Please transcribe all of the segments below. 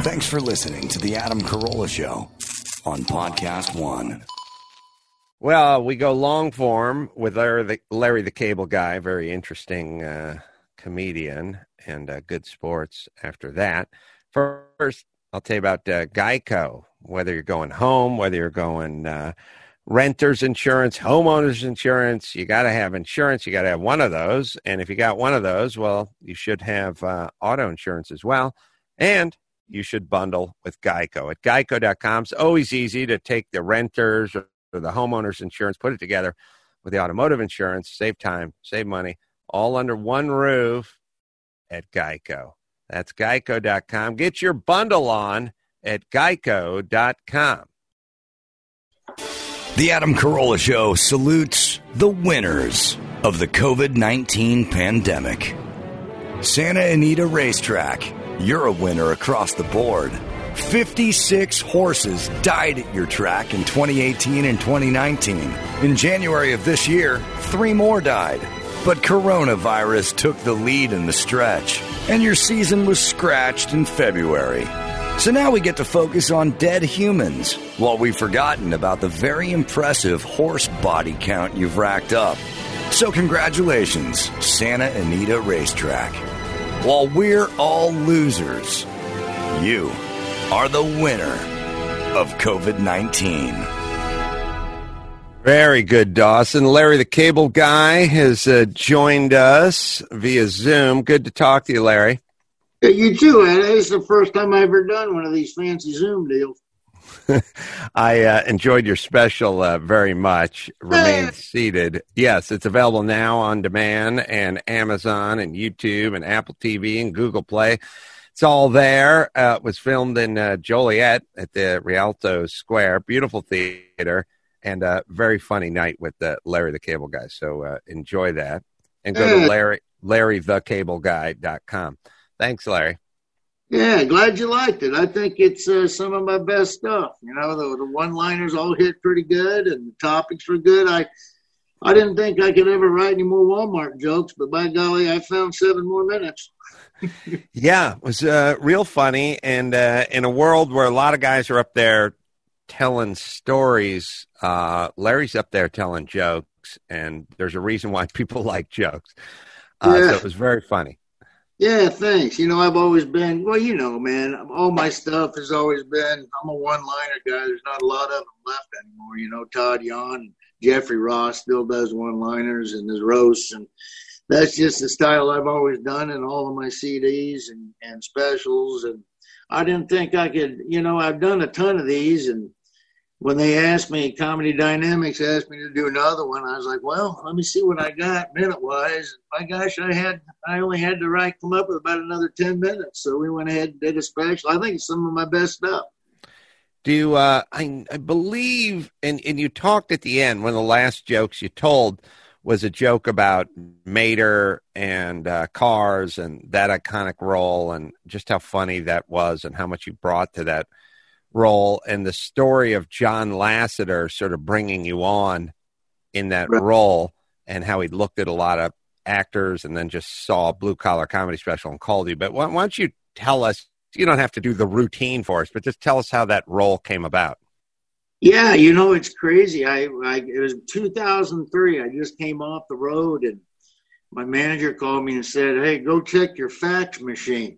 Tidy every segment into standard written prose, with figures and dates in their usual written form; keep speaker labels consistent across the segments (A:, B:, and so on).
A: Thanks for listening to The Adam Carolla Show on Podcast One.
B: Well, we go long form with Larry the Cable Guy, very interesting comedian, and good sports after that. First, I'll tell you about Geico, whether you're going home, whether you're going renter's insurance, homeowner's insurance, you got to have insurance. You got to have one of those. And if you got one of those, well, you should have auto insurance as well. And you should bundle with Geico. At geico.com, it's always easy to take the renters or the homeowner's insurance, put it together with the automotive insurance, save time, save money, all under one roof at Geico. That's geico.com. Get your bundle on at geico.com.
A: The Adam Carolla Show salutes the winners of the COVID-19 pandemic. Santa Anita Racetrack, you're a winner across the board. 56 horses died at your track in 2018 and 2019. In January of this year, 3 more died. But coronavirus took the lead in the stretch, and your season was scratched in February. So now we get to focus on dead humans, while we've forgotten about the very impressive horse body count you've racked up. So congratulations, Santa Anita Racetrack. While we're all losers, you are the winner of COVID-19.
B: Very good, Dawson. Larry the Cable Guy has joined us via Zoom. Good to talk to you, Larry.
C: You too, Ed. It's the first time I've ever done one of these fancy Zoom deals.
B: I enjoyed your special very much. Remain seated. Yes, it's available now on demand and Amazon and YouTube and Apple TV and Google Play. It's all there. It was filmed in Joliet at the Rialto Square. Beautiful theater and a very funny night with Larry the Cable Guy. So enjoy that. And go to LarryTheCableGuy.com. Thanks, Larry.
C: Yeah, glad you liked it. I think it's some of my best stuff. You know, the one-liners all hit pretty good, and the topics were good. I didn't think I could ever write any more Walmart jokes, but by golly, I found 7 more minutes.
B: Yeah, it was real funny. And in a world where a lot of guys are up there telling stories, Larry's up there telling jokes, and there's a reason why people like jokes. So it was very funny.
C: Yeah, thanks. You know, I've always been, well, you know, man, all my stuff has always been, I'm a one-liner guy. There's not a lot of them left anymore. You know, Todd Yon, Jeffrey Ross still does one-liners and his roasts. And that's just the style I've always done in all of my CDs and specials. And I didn't think I could, you know, I've done a ton of these. And when they asked me, Comedy Dynamics asked me to do another one, I was like, well, let me see what I got minute-wise. My gosh, I only had to come up with about another 10 minutes. So we went ahead and did a special. I think it's some of my best stuff.
B: Do you, I believe, and you talked at the end, one of the last jokes you told was a joke about Mater and cars and that iconic role and just how funny that was and how much you brought to that role, and the story of John Lasseter sort of bringing you on in that role, and how he looked at a lot of actors and then just saw a blue-collar comedy special and called you. But why don't you tell us, you don't have to do the routine for us, but just tell us how that role came about.
C: Yeah, you know, it's crazy. It was 2003. I just came off the road, and my manager called me and said, hey, go check your fax machine.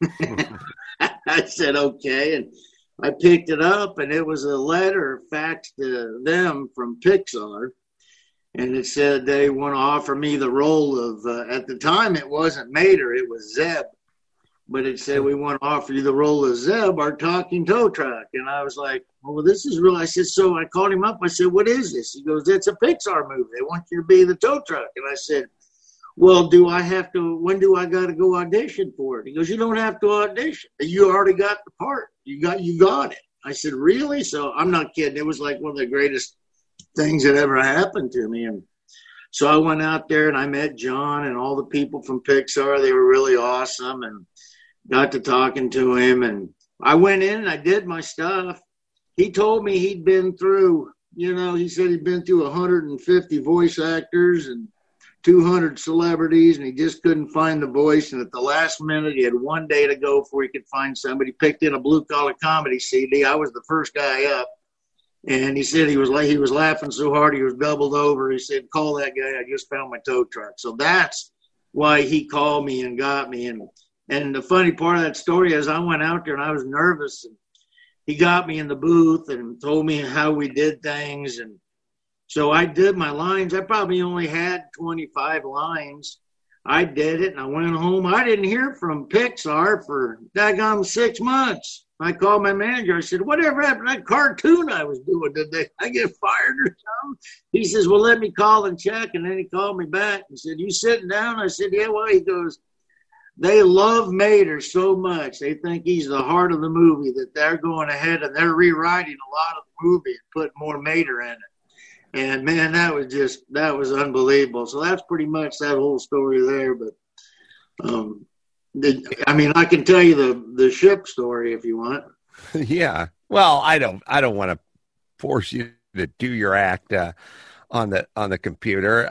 C: I said, okay, and I picked it up, and it was a letter faxed to them from Pixar, and it said they want to offer me the role of, at the time it wasn't Mater, it was Zeb, but it said we want to offer you the role of Zeb, our talking tow truck. And I was like, well, this is real. I said, so I called him up. I said, what is this? He goes, it's a Pixar movie. They want you to be the tow truck. And I said, well, when do I got to go audition for it? He goes, you don't have to audition. You already got the part. You got it. I said, really? So I'm not kidding. It was like one of the greatest things that ever happened to me. And so I went out there and I met John and all the people from Pixar. They were really awesome, and got to talking to him. And I went in and I did my stuff. He told me he'd been through, he said he'd been through 150 voice actors and 200 celebrities, and he just couldn't find the voice. And at the last minute, he had one day to go before he could find somebody. Picked in a Blue Collar Comedy CD. I was the first guy up. And he said he was laughing so hard he was doubled over. He said, call that guy. I just found my tow truck. So that's why he called me and got me. And the funny part of that story is I went out there and I was nervous. And he got me in the booth and told me how we did things. And so I did my lines. I probably only had 25 lines. I did it, and I went home. I didn't hear from Pixar for daggone 6 months. I called my manager. I said, whatever happened to that cartoon I was doing? Did I get fired or something? He says, well, let me call and check. And then he called me back and said, you sitting down? I said, yeah. Well, he goes, they love Mater so much. They think he's the heart of the movie that they're going ahead and they're rewriting a lot of the movie and putting more Mater in it. And, man, that was unbelievable. So that's pretty much that whole story there. But, I can tell you the ship story if you want.
B: Yeah. Well, I don't want to force you to do your act on the computer.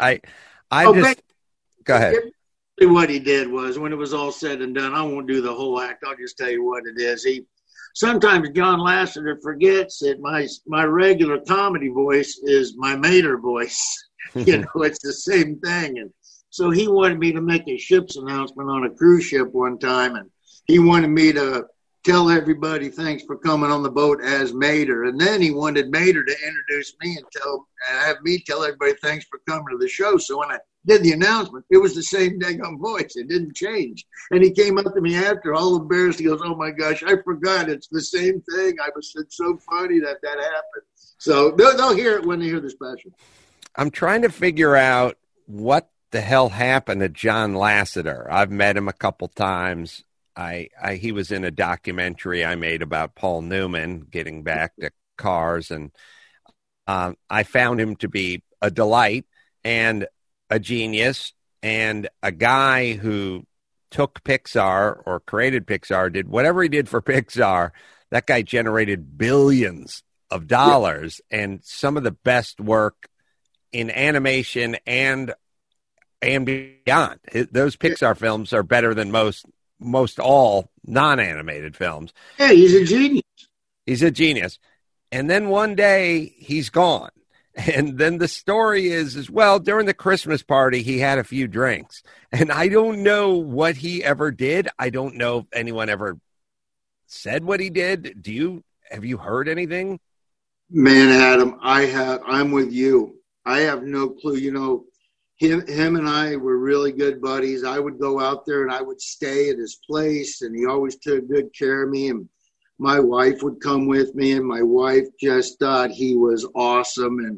B: Go ahead.
C: What he did was, when it was all said and done, I won't do the whole act. I'll just tell you what it is. Sometimes John Lasseter forgets that my regular comedy voice is my Mater voice. It's the same thing. And so he wanted me to make a ship's announcement on a cruise ship one time. And he wanted me to tell everybody thanks for coming on the boat as Mater. And then he wanted Mater to introduce me and have me tell everybody thanks for coming to the show. So when I did the announcement, it was the same daggone voice. It didn't change. And he came up to me after, all embarrassed. He goes, oh, my gosh, I forgot. It's the same thing. It's so funny that happened. So they'll hear it when they hear the special.
B: I'm trying to figure out what the hell happened to John Lasseter. I've met him a couple times. He was in a documentary I made about Paul Newman, getting back to cars. And I found him to be a delight and a genius and a guy who took Pixar or created Pixar, did whatever he did for Pixar. That guy generated billions of dollars and some of the best work in animation and beyond. Those Pixar films are better than most all non-animated films.
C: Yeah, he's a genius.
B: He's a genius. And then one day he's gone. And then the story is well, during the Christmas party, he had a few drinks. And I don't know what he ever did. I don't know if anyone ever said what he did. Have you heard anything?
C: Man, Adam, I'm with you. I have no clue. Him and I were really good buddies. I would go out there and I would stay at his place, and he always took good care of me. And my wife would come with me, and my wife just thought he was awesome. And,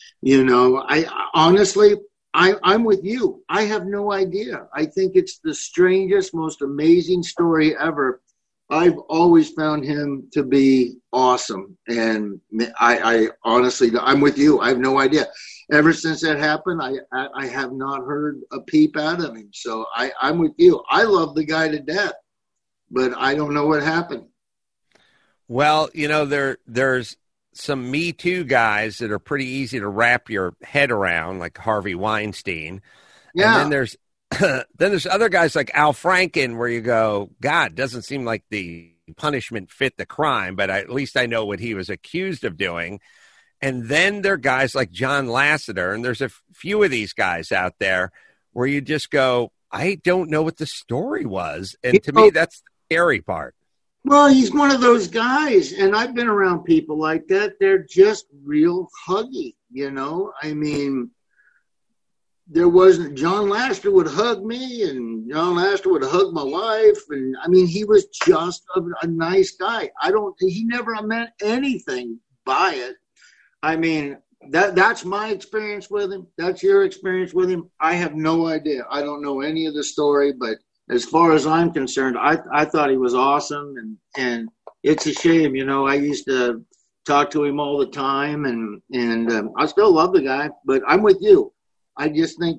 C: I honestly, I'm with you. I have no idea. I think it's the strangest, most amazing story ever. I've always found him to be awesome. And I honestly, I'm with you. I have no idea. Ever since that happened, I have not heard a peep out of him. So I'm with you. I love the guy to death, but I don't know what happened.
B: Well, there's some Me Too guys that are pretty easy to wrap your head around, like Harvey Weinstein.
C: Yeah.
B: And then there's other guys like Al Franken, where you go, God, doesn't seem like the punishment fit the crime, but at least I know what he was accused of doing. And then there are guys like John Lasseter, and there's a few of these guys out there where you just go, I don't know what the story was. And to me, that's the scary part.
C: Well, he's one of those guys, and I've been around people like that. They're just real huggy, I mean, there wasn't, John Lasseter would hug me, and John Lasseter would hug my wife. And I mean, he was just a nice guy. He never meant anything by it. I mean, that's my experience with him. That's your experience with him. I have no idea. I don't know any of the story, but as far as I'm concerned, I thought he was awesome. And it's a shame, I used to talk to him all the time, and I still love the guy, but I'm with you. I just think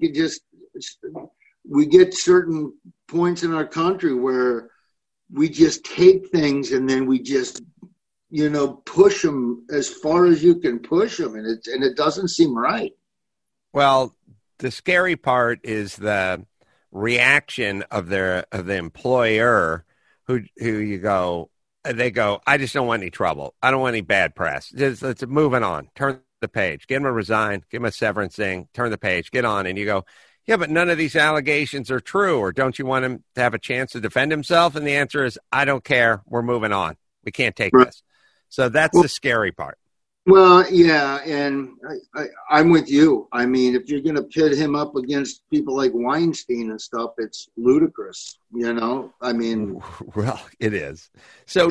C: we get certain points in our country where we just take things and then we just, push them as far as you can push them. And it doesn't seem right.
B: Well, the scary part is the reaction of the employer who you go, they go, I just don't want any trouble. I don't want any bad press. Just let's moving on. Turn the page. Get him to resign. Give him a severance thing. Turn the page. Get on. And you go, yeah, but none of these allegations are true. Or don't you want him to have a chance to defend himself? And the answer is, I don't care. We're moving on. We can't take this. So that's the scary part.
C: Well, yeah, and I'm with you. I mean, if you're going to pit him up against people like Weinstein and stuff, it's ludicrous, you know? I mean...
B: Well, it is. So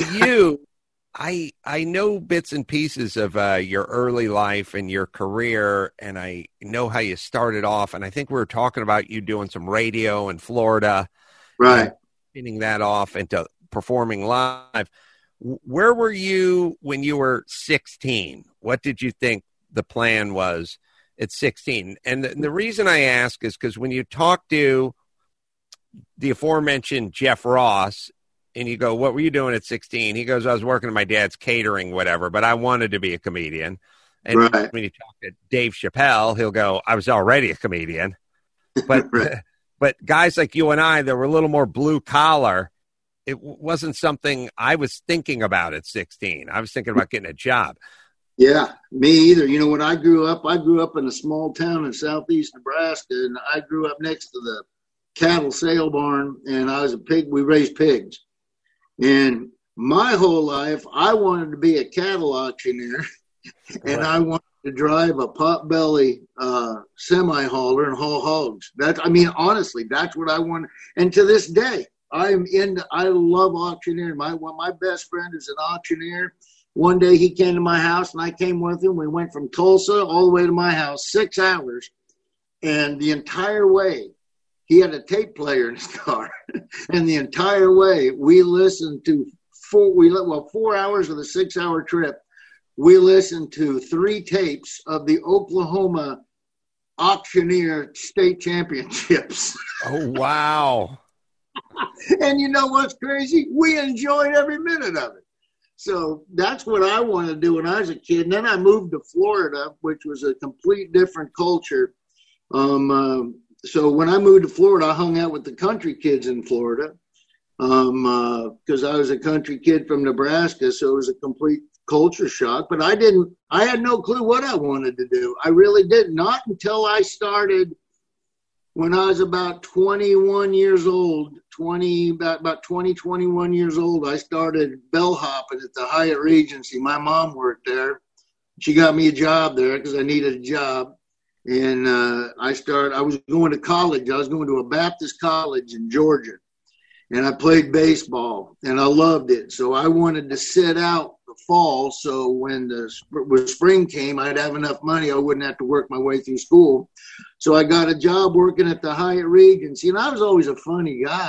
B: I know bits and pieces of your early life and your career, and I know how you started off, and I think we were talking about you doing some radio in Florida.
C: Right.
B: Spinning that off into performing live. Where were you when you were 16? What did you think the plan was at 16? And the reason I ask is because when you talk to the aforementioned Jeff Ross and you go, what were you doing at 16? He goes, I was working at my dad's catering, whatever, but I wanted to be a comedian. And when you talk to Dave Chappelle, he'll go, I was already a comedian. But, but guys like you and I that were a little more blue collar, it wasn't something I was thinking about at 16. I was thinking about getting a job.
C: Yeah, me either. You know, when I grew up in a small town in southeast Nebraska, and I grew up next to the cattle sale barn, and I was a pig. We raised pigs. And my whole life, I wanted to be a cattle auctioneer, and I wanted to drive a potbelly semi-hauler and haul hogs. Honestly, that's what I wanted. And to this day, I love auctioneering. My best friend is an auctioneer. One day he came to my house and I came with him. We went from Tulsa all the way to my house, 6 hours. And the entire way, he had a tape player in his car. And the entire way, we listened to 4 hours of the 6 hour trip. We listened to 3 tapes of the Oklahoma Auctioneer State Championships.
B: Oh, wow.
C: And you know what's crazy? We enjoyed every minute of it. So that's what I wanted to do when I was a kid. And then I moved to Florida, which was a complete different culture. So when I moved to Florida, I hung out with the country kids in Florida because I was a country kid from Nebraska. So it was a complete culture shock. But I had no clue what I wanted to do. I really did not until I started when I was about 21 years old, 21 years old, I started bellhopping at the Hyatt Regency. My mom worked there. She got me a job there because I needed a job. And I was going to college. I was going to a Baptist college in Georgia. And I played baseball, and I loved it. So I wanted to sit out the fall so when spring came, I'd have enough money. I wouldn't have to work my way through school. So I got a job working at the Hyatt Regency, and I was always a funny guy.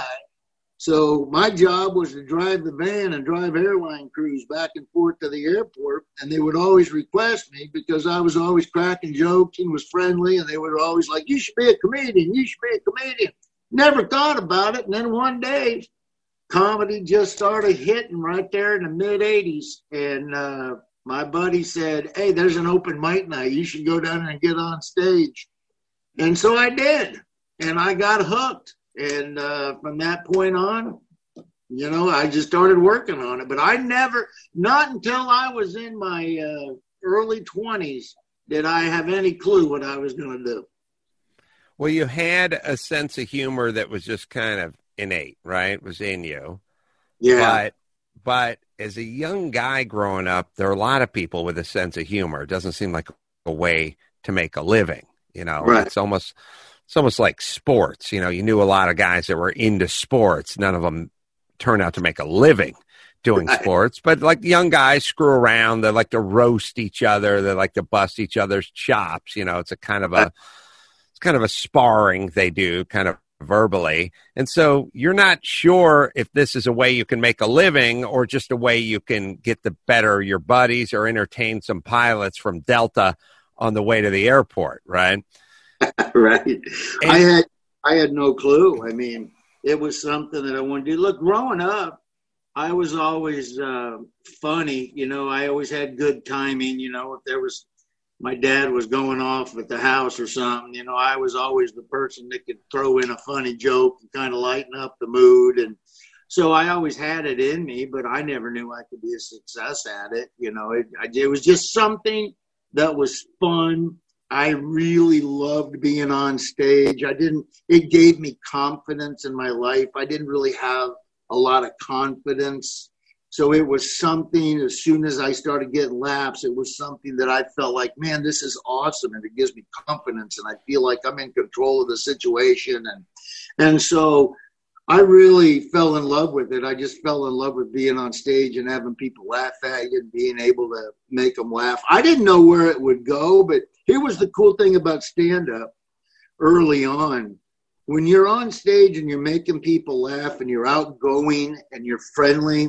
C: So my job was to drive the van and drive airline crews back and forth to the airport, and they would always request me because I was always cracking jokes and was friendly, and they were always like, you should be a comedian, you should be a comedian. Never thought about it, and then one day, comedy just started hitting right there in the mid-'80s, and my buddy said, hey, there's an open mic night. You should go down and get on stage. And so I did, and I got hooked. And from that point on, you know, I just started working on it. But not until I was in my early 20s did I have any clue what I was going to do.
B: Well, you had a sense of humor that was just kind of innate, right? It was in you.
C: Yeah.
B: But as a young guy growing up, there are a lot of people with a sense of humor. It doesn't seem like a way to make a living, you know.
C: Right.
B: It's almost like sports. You know, you knew a lot of guys that were into sports. None of them turned out to make a living doing sports. But like young guys screw around. They like to roast each other. They like to bust each other's chops. You know, it's kind of a sparring they do, kind of verbally. And so you're not sure if this is a way you can make a living or just a way you can get the better of your buddies or entertain some pilots from Delta on the way to the airport, right?
C: Right. And I had no clue. I mean, it was something that I wanted to do. Look, growing up, I was always funny. You know, I always had good timing. You know, if there was my dad was going off at the house or something, you know, I was always the person that could throw in a funny joke and kind of lighten up the mood. And so I always had it in me, but I never knew I could be a success at it. You know, it was just something that was fun. I really loved being on stage. It gave me confidence in my life. I didn't really have a lot of confidence. So it was something, as soon as I started getting laughs, it was something that I felt like, man, this is awesome. And it gives me confidence and I feel like I'm in control of the situation. And so I really fell in love with it. I just fell in love with being on stage and having people laugh at you and being able to make them laugh. I didn't know where it would go, but here was the cool thing about stand-up early on. When you're on stage and you're making people laugh and you're outgoing and you're friendly,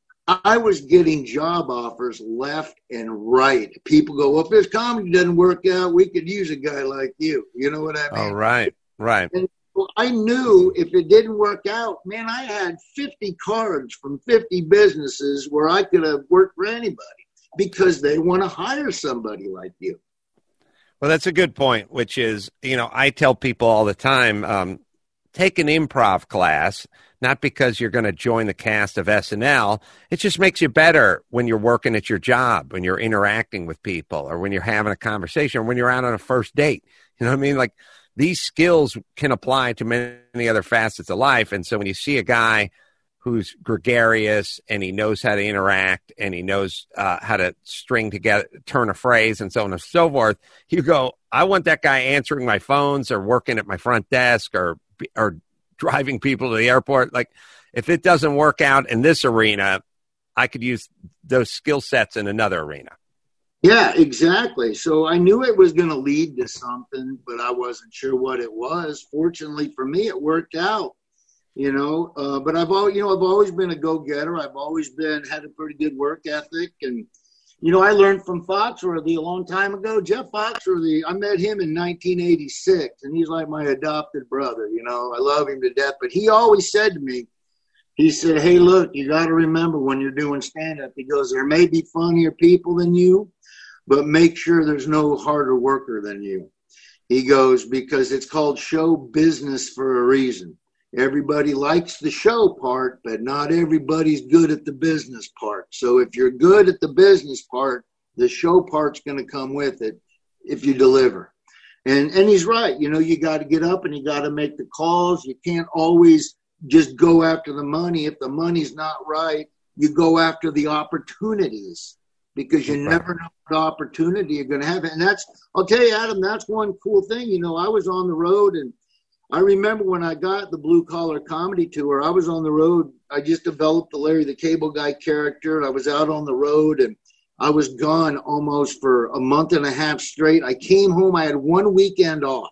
C: I was getting job offers left and right. People go, well, if this comedy doesn't work out, we could use a guy like you. You know what I mean?
B: Oh, right.
C: And well, I knew if it didn't work out, man, I had 50 cards from 50 businesses where I could have worked for anybody because they want to hire somebody like you.
B: Well, that's a good point, which is, you know, I tell people all the time, take an improv class, not because you're going to join the cast of SNL. It just makes you better when you're working at your job, when you're interacting with people, or when you're having a conversation, or when you're out on a first date. You know what I mean? Like, these skills can apply to many other facets of life. And so when you see a guy who's gregarious and he knows how to interact and he knows how to string together, turn a phrase and so on and so forth, you go, I want that guy answering my phones or working at my front desk or driving people to the airport. Like, if it doesn't work out in this arena, I could use those skill sets in another arena.
C: Yeah, exactly. So I knew it was going to lead to something, but I wasn't sure what it was. Fortunately for me, it worked out, you know, but I've always been a go-getter. I've always had a pretty good work ethic. And, you know, I learned from Foxworthy a long time ago. Jeff Foxworthy, I met him in 1986, and he's like my adopted brother. You know, I love him to death. But he always said to me, he said, hey, look, you got to remember when you're doing stand-up, he goes, there may be funnier people than you, but make sure there's no harder worker than you. He goes, because it's called show business for a reason. Everybody likes the show part, but not everybody's good at the business part. So if you're good at the business part, the show part's going to come with it if you deliver. And he's right. You know, you got to get up and you got to make the calls. You can't always just go after the money. If the money's not right, you go after the opportunities, because you never know what opportunity you're going to have. And I'll tell you, Adam, that's one cool thing. You know, I was on the road, and I remember when I got the Blue Collar Comedy Tour, I was on the road. I just developed the Larry the Cable Guy character. I was out on the road, and I was gone almost for a month and a half straight. I came home. I had one weekend off.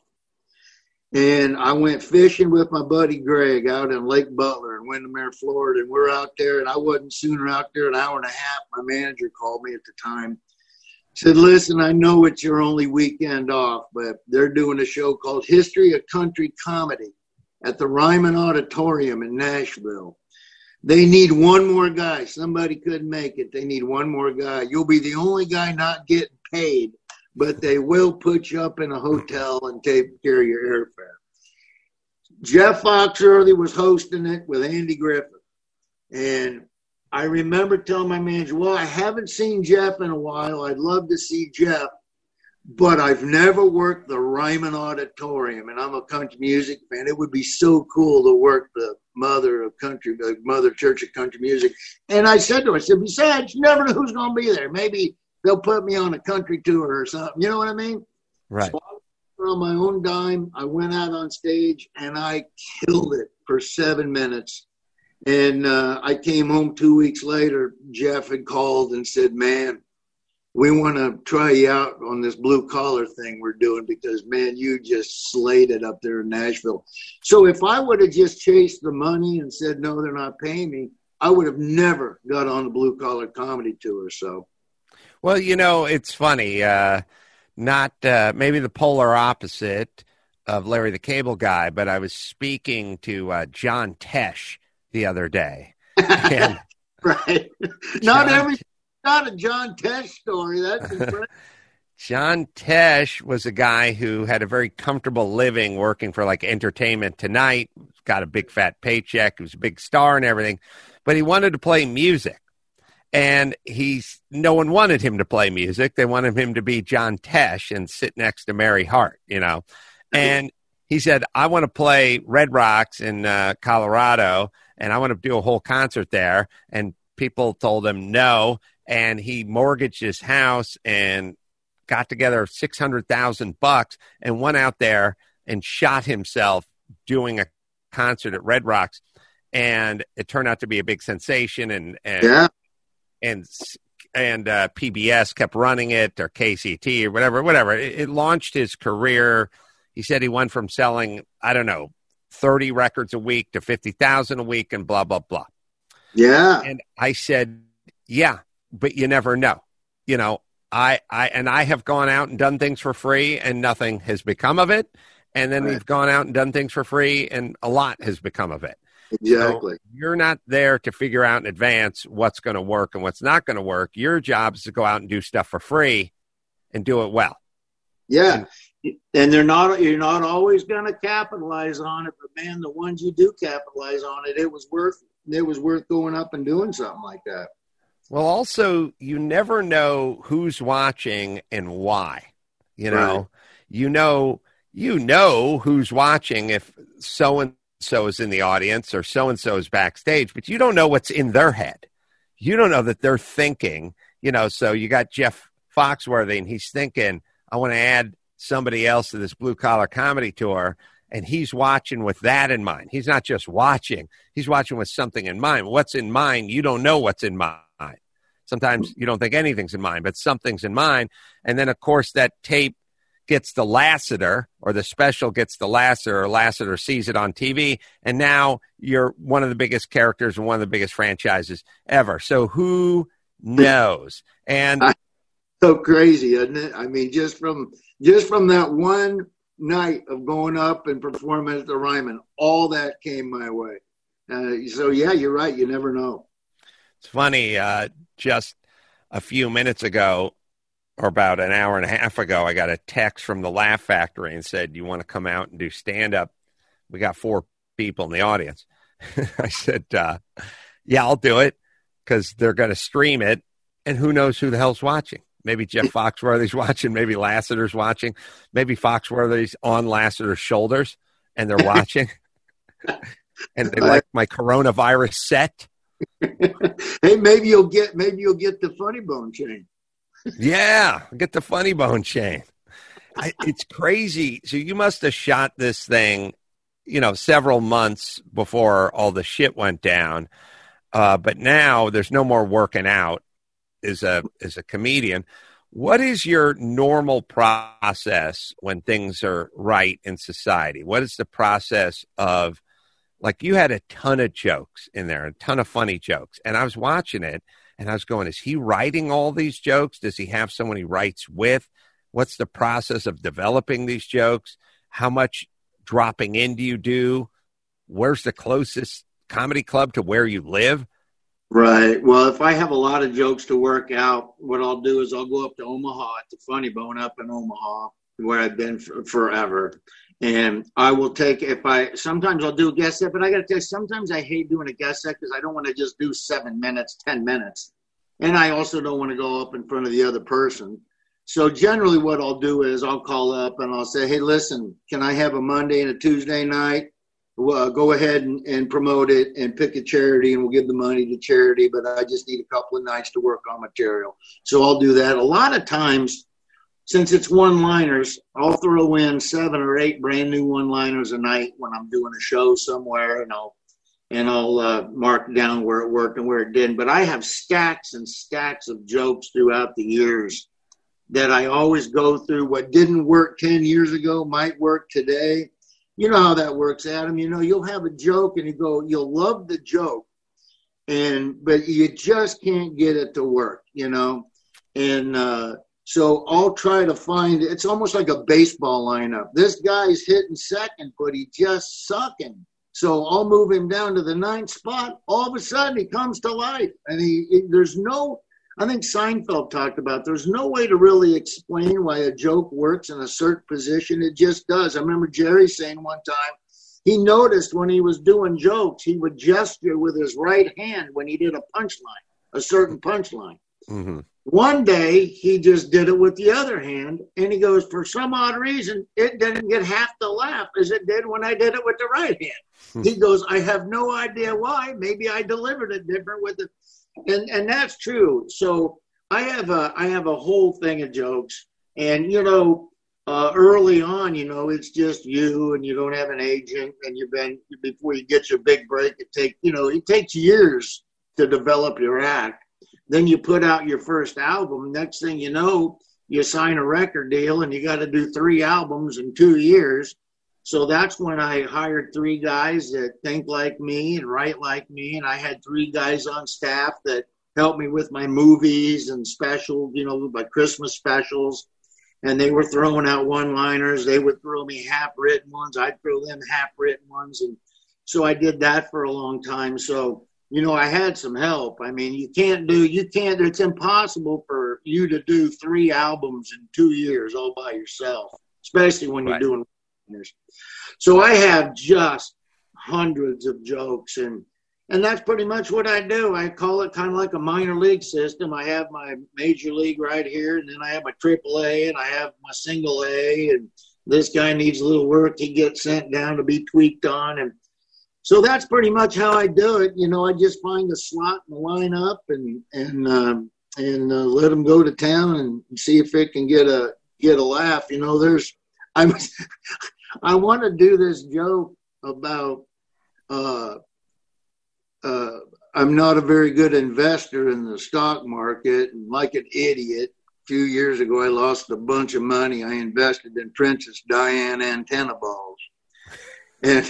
C: And I went fishing with my buddy Greg out in Lake Butler in Windermere, Florida. And we're out there, and I wasn't sooner out there an hour and a half. My manager called me at the time. Said, listen, I know it's your only weekend off, but they're doing a show called History of Country Comedy at the Ryman Auditorium in Nashville. They need one more guy. Somebody couldn't make it. They need one more guy. You'll be the only guy not getting paid, but they will put you up in a hotel and take care of your airfare. Jeff Foxworthy was hosting it with Andy Griffith. And I remember telling my manager, well, I haven't seen Jeff in a while. I'd love to see Jeff, but I've never worked the Ryman Auditorium, and I'm a country music fan. It would be so cool to work the Mother Church of Country Music. And I said to her, besides, you never know who's going to be there. Maybe they'll put me on a country tour or something. You know what I mean?
B: Right.
C: So on my own dime, I went out on stage and I killed it for 7 minutes. And I came home 2 weeks later. Jeff had called and said, man, we want to try you out on this blue collar thing we're doing because, man, you just slayed it up there in Nashville. So if I would have just chased the money and said, no, they're not paying me, I would have never got on the Blue Collar Comedy Tour. So.
B: Well, you know, it's funny, not maybe the polar opposite of Larry the Cable Guy, but I was speaking to John Tesh the other day. And
C: right. Not a John Tesh story. That's impressive.
B: John Tesh was a guy who had a very comfortable living working for like Entertainment Tonight, got a big fat paycheck, he was a big star and everything, but he wanted to play music. And no one wanted him to play music. They wanted him to be John Tesh and sit next to Mary Hart, And he said, I want to play Red Rocks in Colorado, and I want to do a whole concert there. And people told him no, and he mortgaged his house and got together $600,000 and went out there and shot himself doing a concert at Red Rocks, and it turned out to be a big sensation. And PBS kept running it, or KCT, or whatever. It launched his career. He said he went from selling 30 records a week to 50,000 a week, and blah blah blah.
C: Yeah.
B: And I said, yeah, but you never know, I have gone out and done things for free and nothing has become of it. And then we've gone out and done things for free and a lot has become of it.
C: Exactly.
B: So you're not there to figure out in advance what's going to work and what's not going to work. Your job is to go out and do stuff for free and do it well.
C: Yeah. And you're not always going to capitalize on it, but man, the ones you do capitalize on it, it was worth going up and doing something like that. Well,
B: also, you never know who's watching and why.
C: Right.
B: You know who's watching if so-and-so is in the audience or so-and-so is backstage, but you don't know what's in their head. You don't know that they're thinking, so you got Jeff Foxworthy and he's thinking, I want to add somebody else to this blue-collar comedy tour, and he's watching with that in mind. He's not just watching. He's watching with something in mind. What's in mind, you don't know what's in mind. Sometimes you don't think anything's in mind, but something's in mind. And then, of course, that tape gets the Lassiter, or the special gets the Lassiter, or Lassiter sees it on TV, and now you're one of the biggest characters in one of the biggest franchises ever. So who knows? And
C: so crazy, isn't it? I mean, just from that one night of going up and performing at the Ryman, all that came my way. So yeah, you're right. You never know.
B: It's funny. Just a few minutes ago, or about an hour and a half ago, I got a text from the Laugh Factory and said, you want to come out and do stand-up? We got 4 people in the audience. I said, yeah, I'll do it, because they're going to stream it, and who knows who the hell's watching. Maybe Jeff Foxworthy's watching. Maybe Lassiter's watching. Maybe Foxworthy's on Lassiter's shoulders, and they're watching. And they like my coronavirus set.
C: Hey, maybe you'll get the Funny Bone chain.
B: Yeah, get the Funny Bone chain. It's crazy. So you must have shot this thing, several months before all the shit went down. But now there's no more working out as a comedian. What is your normal process when things are right in society? What is the process of, like, you had a ton of jokes in there, a ton of funny jokes, and I was watching it and I was going, is he writing all these jokes? Does he have someone he writes with? What's the process of developing these jokes? How much dropping in do you do? Where's the closest comedy club to where you live?
C: Right. Well, if I have a lot of jokes to work out, what I'll do is I'll go up to Omaha at the Funny Bone up in Omaha, where I've been forever. And I will take, sometimes I'll do a guest set, but I got to tell you, sometimes I hate doing a guest set because I don't want to just do 7 minutes, 10 minutes. And I also don't want to go up in front of the other person. So generally what I'll do is I'll call up and I'll say, hey, listen, can I have a Monday and a Tuesday night? Well, go ahead and promote it and pick a charity, and we'll give the money to charity, but I just need a couple of nights to work on material. So I'll do that. A lot of times, since it's one-liners, I'll throw in 7 or 8 brand new one-liners a night when I'm doing a show somewhere, and I'll mark down where it worked and where it didn't. But I have stacks and stacks of jokes throughout the years that I always go through. What didn't work 10 years ago might work today. You know how that works, Adam. You'll have a joke and you'll love the joke, but you just can't get it to work, And so I'll try to find, it's almost like a baseball lineup. This guy's hitting second, but he just sucking. So I'll move him down to the 9th spot. All of a sudden he comes to life, and I think Seinfeld talked about there's no way to really explain why a joke works in a certain position. It just does. I remember Jerry saying one time he noticed when he was doing jokes, he would gesture with his right hand when he did a punchline, a certain punchline.
B: Mm-hmm.
C: One day he just did it with the other hand, and he goes, for some odd reason, it didn't get half the laugh as it did when I did it with the right hand. He goes, I have no idea why. Maybe I delivered it different with it. And that's true. So I have a whole thing of jokes, and early on, it's just you, and you don't have an agent, and before you get your big break, it takes years to develop your act. Then you put out your first album. Next thing you know, you sign a record deal, and you got to do 3 albums in 2 years. So that's when I hired 3 guys that think like me and write like me. And I had 3 guys on staff that helped me with my movies and specials, my Christmas specials. And they were throwing out one-liners. They would throw me half-written ones. I'd throw them half-written ones. And so I did that for a long time. So, I had some help. I mean, it's impossible for you to do 3 albums in 2 years all by yourself, especially when you're doing. So I have just hundreds of jokes, and that's pretty much what I do. I call it kind of like a minor league system. I have my major league right here, and then I have my triple A, and I have my single A, and this guy needs a little work. He gets sent down to be tweaked on, and so that's pretty much how I do it. I just find a slot in the lineup and let them go to town and see if it can get a laugh. I want to do this joke about I'm not a very good investor in the stock market, and like an idiot, a few years ago I lost a bunch of money. I invested in Princess Diane antenna balls, and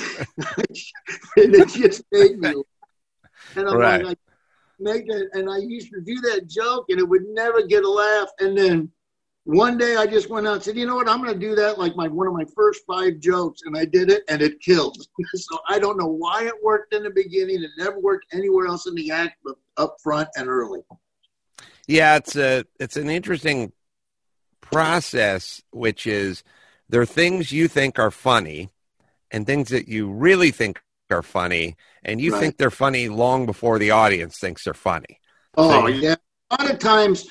C: it just made me laugh. And I'm like, I make that, and I used to do that joke, and it would never get a laugh. And then one day I just went out and said, you know what, I'm going to do that like one of my first 5 jokes. And I did it, and it killed. So I don't know why it worked in the beginning. It never worked anywhere else in the act, but up front and early.
B: Yeah, it's an interesting process, which is there are things you think are funny and things that you really think are funny, and you think they're funny long before the audience thinks they're funny.
C: Oh, yeah. A lot of times,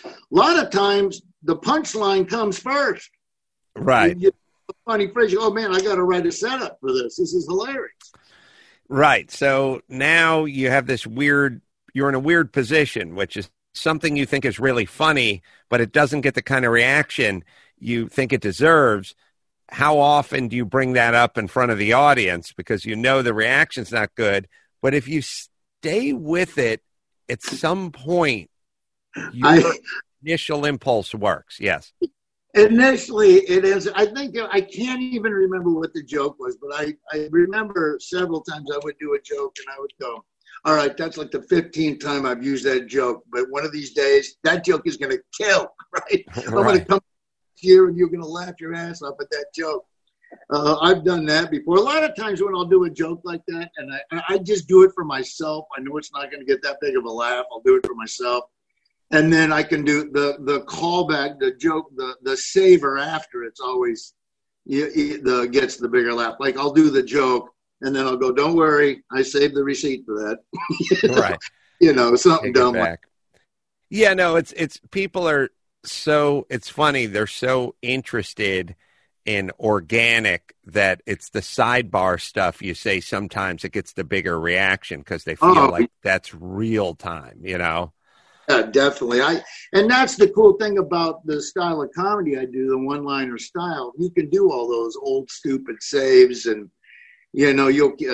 C: the punchline comes first.
B: Right.
C: You get a funny phrase. Oh, man, I got to write a setup for this. This is hilarious.
B: Right. So now you have you're in a weird position, which is something you think is really funny, but it doesn't get the kind of reaction you think it deserves. How often do you bring that up in front of the audience? Because the reaction's not good. But if you stay with it, at some point, your initial impulse works. Yes.
C: Initially, it is. I think I can't even remember what the joke was, but I remember several times I would do a joke and I would go, all right, that's like the 15th time I've used that joke. But one of these days, that joke is going to kill, right? I'm going to come here and you're going to laugh your ass off at that joke. I've done that before. A lot of times when I'll do a joke like that, and I just do it for myself. I know it's not going to get that big of a laugh. I'll do it for myself. And then I can do the callback, the joke, the savor after. It's always gets the bigger laugh. Like I'll do the joke, and then I'll go, "Don't worry, I saved the receipt for that." Right. Something dumb.
B: Yeah, no, it's people are so. It's funny. They're so interested in organic that it's the sidebar stuff you say. Sometimes it gets the bigger reaction because they feel like that's real time.
C: Yeah, definitely. And that's the cool thing about the style of comedy I do, the one-liner style. You can do all those old stupid saves, and you'll catch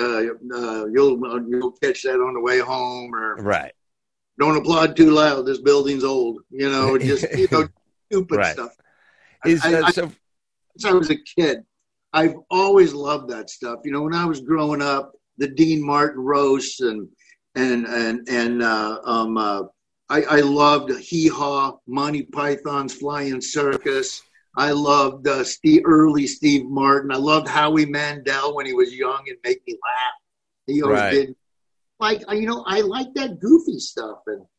C: that on the way home, or don't applaud too loud. This building's old. Just stupid stuff. Since I was a kid, I've always loved that stuff. When I was growing up, the Dean Martin roasts I loved Hee Haw, Monty Python's Flying Circus. I loved early Steve Martin. I loved Howie Mandel when he was young and make me laugh. He always did. I like that goofy stuff.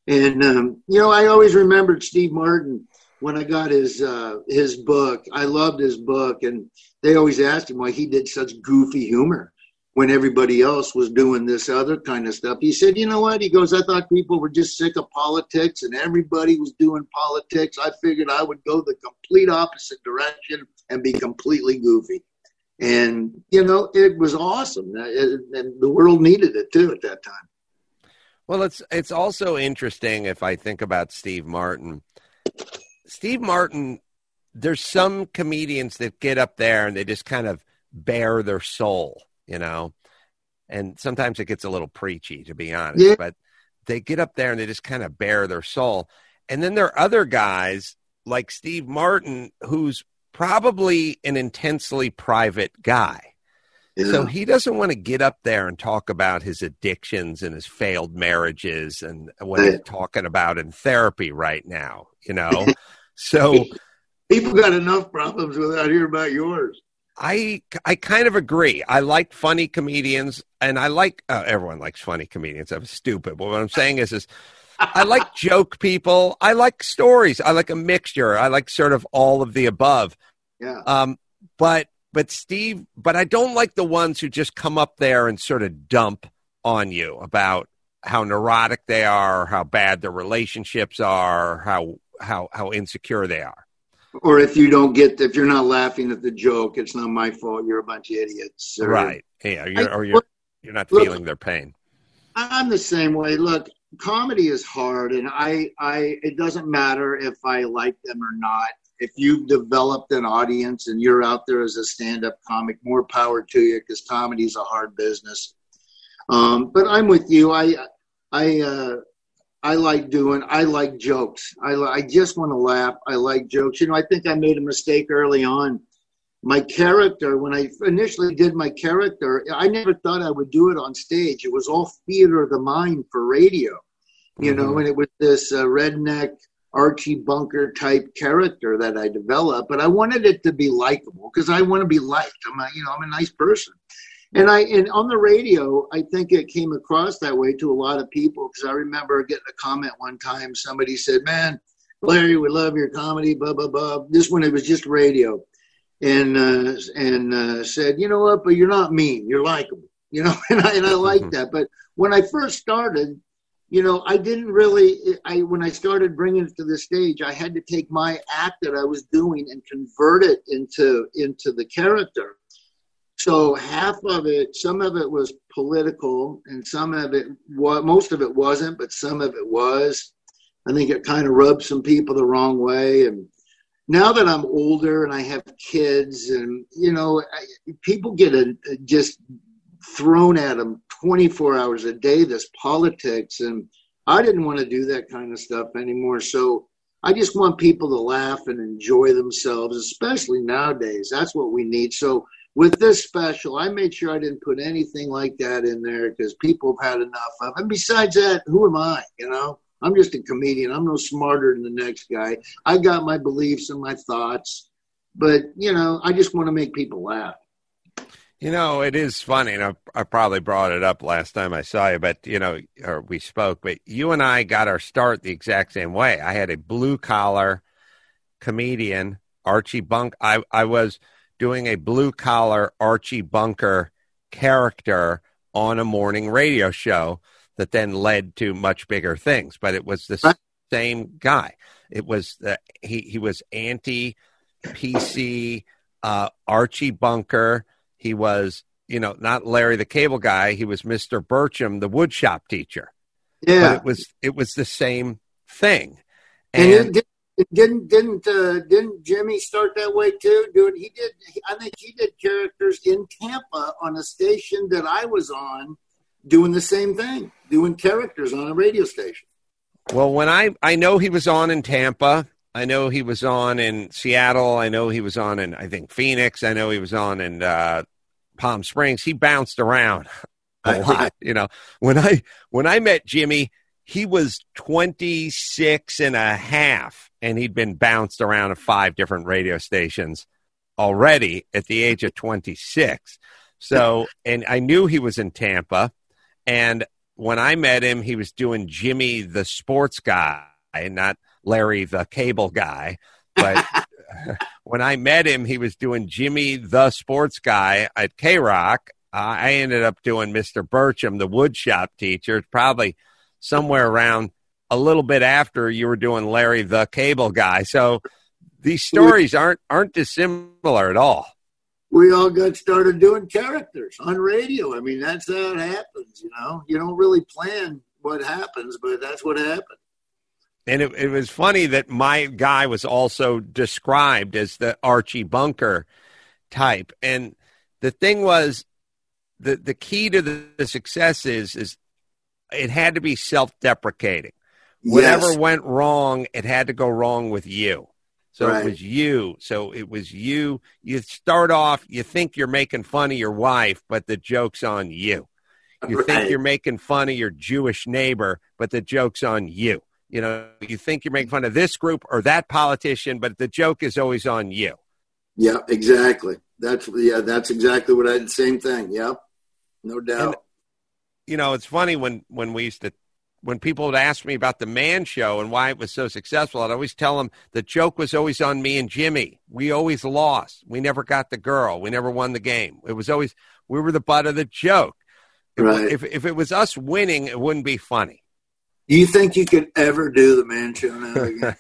C: And I always remembered Steve Martin when I got his book. I loved his book, and they always asked him why he did such goofy humor when everybody else was doing this other kind of stuff. He said, you know what? He goes, I thought people were just sick of politics and everybody was doing politics. I figured I would go the complete opposite direction and be completely goofy. And, it was awesome. And the world needed it, too, at that time.
B: Well, it's also interesting if I think about Steve Martin. Steve Martin, there's some comedians that get up there and they just kind of bare their soul. And sometimes it gets a little preachy, to be honest, but they get up there and they just kind of bare their soul. And then there are other guys like Steve Martin, who's probably an intensely private guy. Yeah. So he doesn't want to get up there and talk about his addictions and his failed marriages and what he's talking about in therapy right now, So
C: people got enough problems without hearing about yours.
B: I kind of agree. I like funny comedians, and I like everyone likes funny comedians. I'm stupid, but what I'm saying is I like joke people. I like stories. I like a mixture. I like sort of all of the above.
C: Yeah.
B: But I don't like the ones who just come up there and sort of dump on you about how neurotic they are, or how bad their relationships are, or how insecure they are.
C: Or if you're not laughing at the joke, it's not my fault. You're a bunch of idiots.
B: Right. Yeah. You're not feeling their pain.
C: I'm the same way. Look, comedy is hard, and it doesn't matter if I like them or not. If you've developed an audience and you're out there as a stand-up comic, more power to you, because comedy is a hard business. But I'm with you. I like jokes. I just want to laugh. I like jokes. I think I made a mistake early on. My character, when I initially did my character, I never thought I would do it on stage. It was all theater of the mind for radio, and it was this redneck Archie Bunker type character that I developed. But I wanted it to be likable because I want to be liked. I'm a nice person. And on the radio, I think it came across that way to a lot of people, because I remember getting a comment one time. Somebody said, "Man, Larry, we love your comedy, blah, blah, blah." This one, it was just radio. And said, "You know what, but you're not mean. You're likable." And I like that. But when I first started, I didn't really, when I started bringing it to the stage, I had to take my act that I was doing and convert it into the character. So some of it was political, and most of it wasn't, but some of it was. I think it kind of rubbed some people the wrong way. And now that I'm older and I have kids, and, people get just thrown at them 24 hours a day, this politics. And I didn't want to do that kind of stuff anymore. So I just want people to laugh and enjoy themselves, especially nowadays. That's what we need. So with this special, I made sure I didn't put anything like that in there, because people have had enough of it. And besides that, who am I? I'm just a comedian. I'm no smarter than the next guy. I got my beliefs and my thoughts, but, I just want to make people laugh.
B: It is funny, and I probably brought it up last time I saw you, but, or we spoke, but you and I got our start the exact same way. I had a blue-collar comedian, Archie Bunker. I was doing a blue-collar Archie Bunker character on a morning radio show that then led to much bigger things. But it was the same guy. It was he was anti-PC Archie Bunker. He was, not Larry the Cable Guy. He was Mr. Burcham, the woodshop teacher.
C: Yeah,
B: but it was the same thing.
C: And didn't Jimmy start that way too? I think he did characters in Tampa on a station that I was on, doing the same thing, doing characters on a radio station.
B: Well, when I know he was on in Tampa, I know he was on in Seattle, I know he was on in, I think, Phoenix, I know he was on in Palm Springs. He bounced around a lot. When I met Jimmy, he was 26 and a half, and he'd been bounced around at 5 different radio stations already at the age of 26. So, and I knew he was in Tampa, and when I met him, he was doing Jimmy the sports guy, not Larry the cable guy. But when I met him, he was doing Jimmy the sports guy at K-Rock. I ended up doing Mr. Burcham, the woodshop teacher, probably somewhere around a little bit after you were doing Larry the cable guy. So these stories aren't dissimilar at all.
C: We all got started doing characters on radio. I mean, that's how it happens, you know. You don't really plan what happens, but that's what happened.
B: And it was funny that my guy was also described as the Archie Bunker type. And the thing was, the key to the success is it had to be self-deprecating. Whatever went wrong, it had to go wrong with you. So It was you. So it was you. You start off, you think you're making fun of your wife, but the joke's on you. You think you're making fun of your Jewish neighbor, but the joke's on you. You know, you think you're making fun of this group or that politician, but the joke is always on you.
C: Yeah, exactly. That's exactly what I did. Same thing. Yeah, no doubt.
B: And, you know, it's funny when people would ask me about the Man Show and why it was so successful, I'd always tell them the joke was always on me and Jimmy. We always lost. We never got the girl. We never won the game. It was always, we were the butt of the joke. If it was us winning, it wouldn't be funny.
C: Do you think you could ever do the Man Show now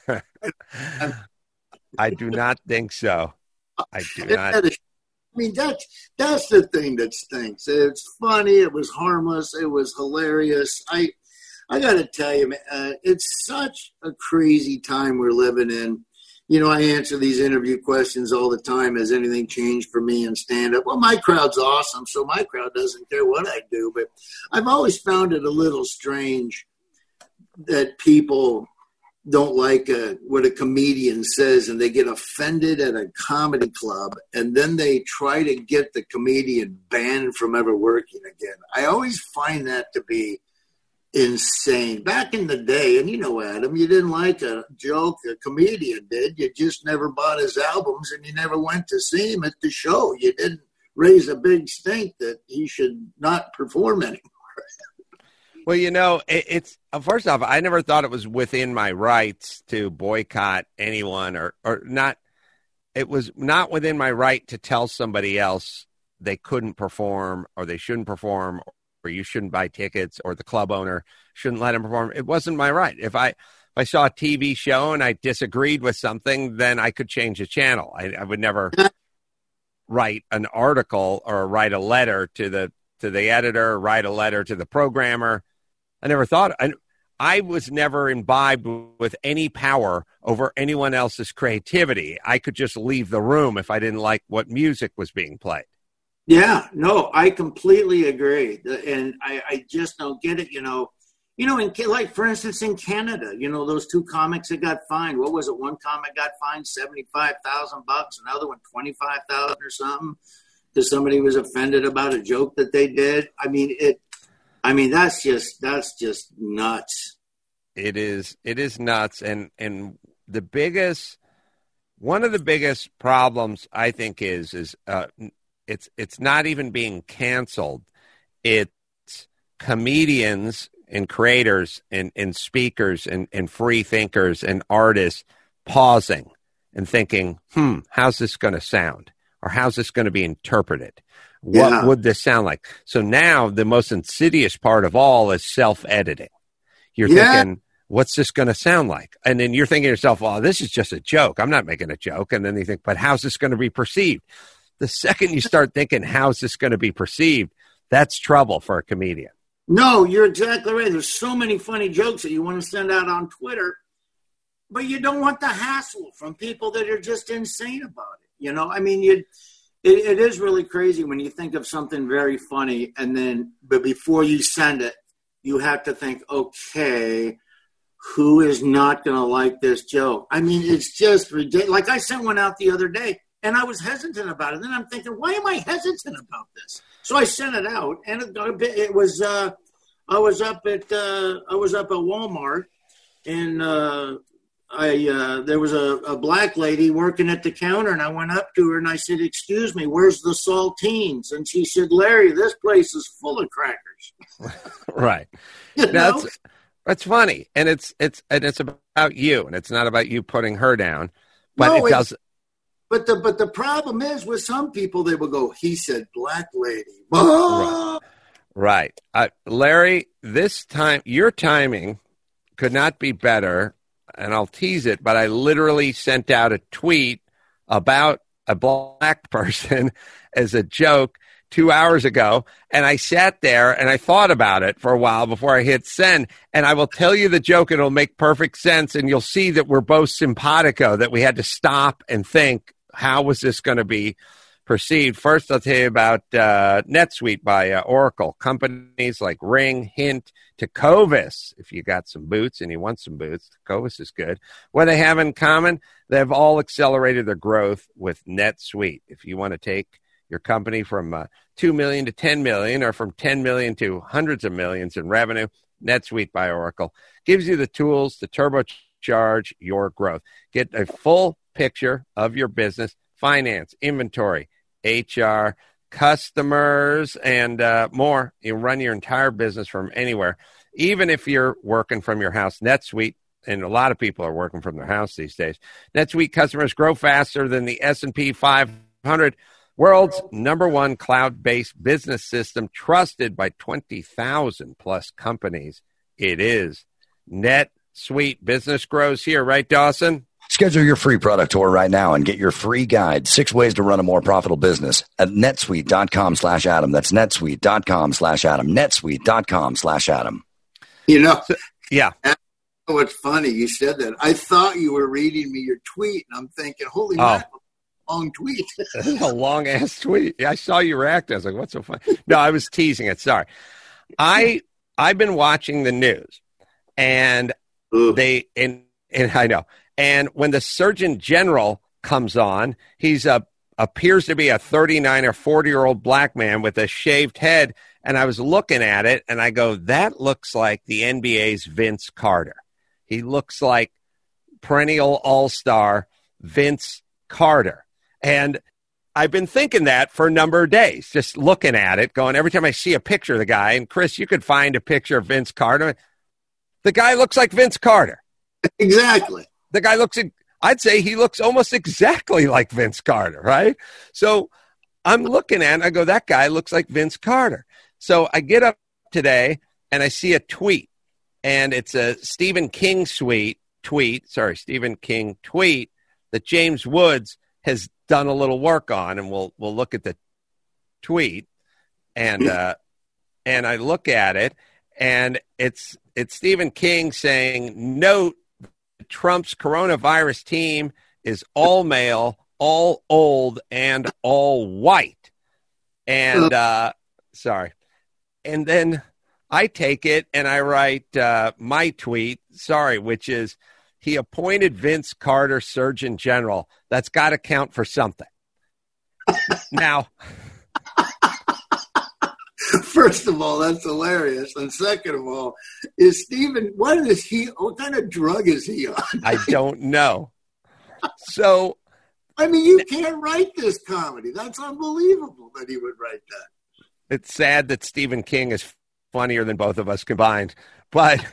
C: again?
B: I do not think so. I do not.
C: I mean, that's the thing that stinks. It's funny. It was harmless. It was hilarious. I got to tell you, man, it's such a crazy time we're living in. You know, I answer these interview questions all the time. Has anything changed for me in stand-up? Well, my crowd's awesome, so my crowd doesn't care what I do. But I've always found it a little strange that people don't like what a comedian says, and they get offended at a comedy club, and then they try to get the comedian banned from ever working again. I always find that to be insane. Back in the day, and you know, Adam, you didn't like a joke a comedian did. You just never bought his albums, and you never went to see him at the show. You didn't raise a big stink that he should not perform anymore.
B: Well, you know, it's first off, I never thought it was within my rights to boycott anyone or not. It was not within my right to tell somebody else they couldn't perform or they shouldn't perform or you shouldn't buy tickets or the club owner shouldn't let them perform. It wasn't my right. If I saw a TV show and I disagreed with something, then I could change the channel. I would never write an article or write a letter to the editor, or write a letter to the programmer. I never thought I was never imbibed with any power over anyone else's creativity. I could just leave the room if I didn't like what music was being played.
C: Yeah, no, I completely agree. And I just don't get it. You know, like for instance, in Canada, you know, those two comics that got fined, what was it? One comic got fined $75,000, another one $25,000 or something because somebody was offended about a joke that they did. I mean, that's just nuts.
B: It is nuts. And one of the biggest problems I think is it's not even being canceled. It's comedians and creators and speakers and free thinkers and artists pausing and thinking, how's this going to sound? Or how's this going to be interpreted? What would this sound like? So now the most insidious part of all is self-editing. You're thinking, what's this going to sound like? And then you're thinking to yourself, oh, this is just a joke. I'm not making a joke. And then you think, but how's this going to be perceived? The second you start thinking, how's this going to be perceived? That's trouble for a comedian.
C: No, you're exactly right. There's so many funny jokes that you want to send out on Twitter, but you don't want the hassle from people that are just insane about it. You know, I mean, it is really crazy when you think of something very funny but before you send it, you have to think, okay, who is not going to like this joke? I mean, it's just ridiculous. Like I sent one out the other day and I was hesitant about it. Then I'm thinking, why am I hesitant about this? So I sent it out and it was, I was up at Walmart and, there was a black lady working at the counter, and I went up to her and I said, "Excuse me, where's the saltines?" And she said, "Larry, this place is full of crackers."
B: Right.
C: You know?
B: That's funny, and it's about you, and it's not about you putting her down, but
C: No,
B: it does.
C: But the problem is with some people, they will go, "He said black lady." Oh!
B: Right. Larry, this time, your timing could not be better, and I'll tease it, but I literally sent out a tweet about a black person as a joke 2 hours ago, and I sat there and I thought about it for a while before I hit send, and I will tell you the joke, and it'll make perfect sense, and you'll see that we're both simpatico, that we had to stop and think, how was this going to be perceived? First, I'll tell you about NetSuite by Oracle. Companies like Ring, Hint, Tecovas. If you got some boots and you want some boots, Tecovas is good. What they have in common, they've all accelerated their growth with NetSuite. If you want to take your company from 2 million to 10 million, or from 10 million to hundreds of millions in revenue, NetSuite by Oracle gives you the tools to turbocharge your growth. Get a full picture of your business, finance, inventory, HR, customers, and more. You run your entire business from anywhere, even if you're working from your house. NetSuite, and a lot of people are working from their house these days. NetSuite customers grow faster than the S&P 500, world's #1 cloud-based business system, trusted by 20,000 plus companies. It is NetSuite. Business grows here, right, Dawson?
A: Schedule your free product tour right now and get your free guide, 6 ways to run a more profitable business, at netsuite.com/Adam. That's netsuite.com/Adam. netsuite.com/Adam.
C: You know,
B: Yeah.
C: oh, it's funny you said that. I thought you were reading me your tweet, and I'm thinking, holy mackerel, long tweet.
B: This is a long-ass tweet. Yeah, I saw you react. I was like, what's so funny? No, I was teasing it. Sorry. I've been watching the news, and and I know. And when the Surgeon General comes on, he's appears to be a 39 or 40-year-old black man with a shaved head. And I was looking at it, and I go, that looks like the NBA's Vince Carter. He looks like perennial all-star Vince Carter. And I've been thinking that for a number of days, just looking at it, going, every time I see a picture of the guy, and Chris, you could find a picture of Vince Carter. The guy looks like Vince Carter.
C: Exactly.
B: The guy looks, I'd say he looks almost exactly like Vince Carter, right? So I'm looking at it, I go, that guy looks like Vince Carter. So I get up today and I see a tweet, and it's a Stephen King tweet that James Woods has done a little work on, and we'll look at the tweet, and I look at it, and it's Stephen King saying, note, Trump's coronavirus team is all male, all old, and all white. And sorry. And then I take it and I write my tweet, which is, he appointed Vince Carter Surgeon General. That's got to count for something. Now,
C: first of all, that's hilarious. And second of all, is Stephen, what kind of drug is he on?
B: I don't know. So,
C: I mean, you can't write this comedy. That's unbelievable that he would write that.
B: It's sad that Stephen King is funnier than both of us combined, but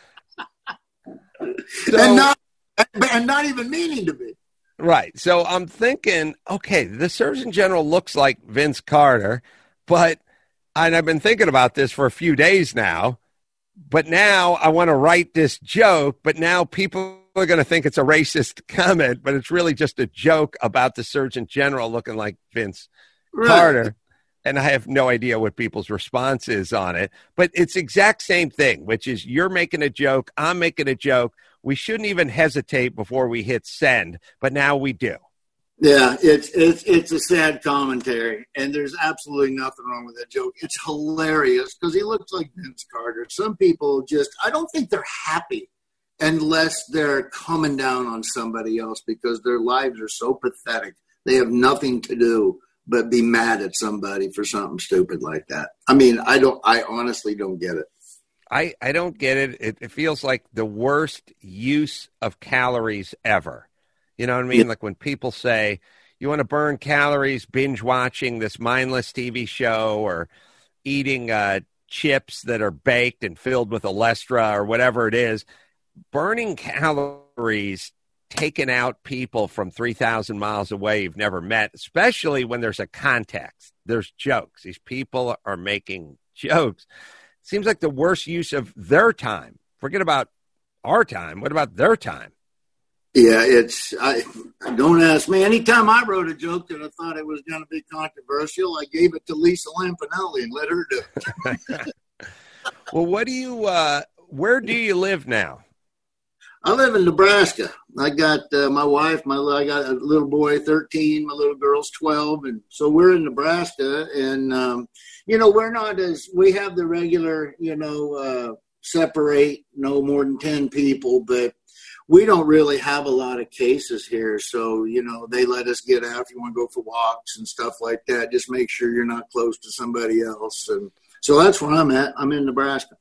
C: and not even meaning to be.
B: Right. So I'm thinking, okay, the Surgeon General looks like Vince Carter, and I've been thinking about this for a few days now, but now I want to write this joke, but now people are going to think it's a racist comment, but it's really just a joke about the Surgeon General looking like Vince Carter. And I have no idea what people's response is on it, but it's the exact same thing, which is you're making a joke, I'm making a joke. We shouldn't even hesitate before we hit send, but now we do.
C: Yeah, it's a sad commentary, and there's absolutely nothing wrong with that joke. It's hilarious because he looks like Vince Carter. Some people I don't think they're happy unless they're coming down on somebody else because their lives are so pathetic. They have nothing to do but be mad at somebody for something stupid like that. I mean, I honestly don't get it.
B: I don't get it. It feels like the worst use of calories ever. You know what I mean?
C: Yeah.
B: Like when people say, you want to burn calories binge watching this mindless TV show or eating chips that are baked and filled with Olestra or whatever it is, burning calories, taking out people from 3,000 miles away you've never met, especially when there's a context. There's jokes. These people are making jokes. Seems like the worst use of their time. Forget about our time. What about their time?
C: Yeah, don't ask me. Anytime I wrote a joke that I thought it was going to be controversial, I gave it to Lisa Lampanelli and let her do it.
B: Well, where do you live now?
C: I live in Nebraska. I got my wife, I got a little boy, 13, my little girl's 12. And so we're in Nebraska. And, we have the regular, separate no more than 10 people, but we don't really have a lot of cases here. So, they let us get out if you want to go for walks and stuff like that. Just make sure you're not close to somebody else. And so that's where I'm at. I'm in Nebraska.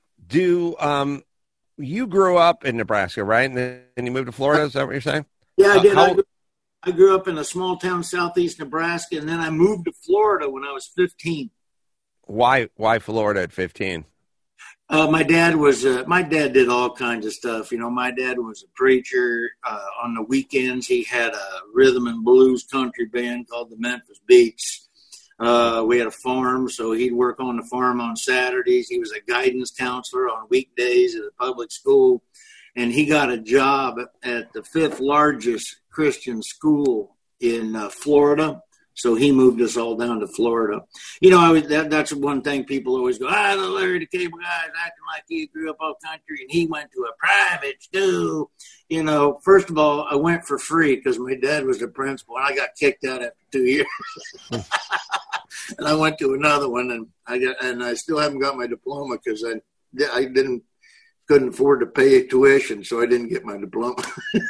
B: You grew up in Nebraska, right? And then you moved to Florida. Is that what you're saying?
C: Yeah, I did. I grew up in a small town, southeast Nebraska, and then I moved to Florida when I was 15.
B: Why Florida at 15?
C: My dad did all kinds of stuff. My dad was a preacher. On the weekends, he had a rhythm and blues country band called the Memphis Beats. We had a farm, so he'd work on the farm on Saturdays. He was a guidance counselor on weekdays at a public school, and he got a job at the fifth largest Christian school in Florida. So he moved us all down to Florida. That's one thing people always go, the Larry the Cable Guy is acting like he grew up all country and he went to a private school. First of all, I went for free because my dad was the principal and I got kicked out after 2 years. And I went to another one and I still haven't got my diploma because I couldn't afford to pay tuition, so I didn't get my diploma.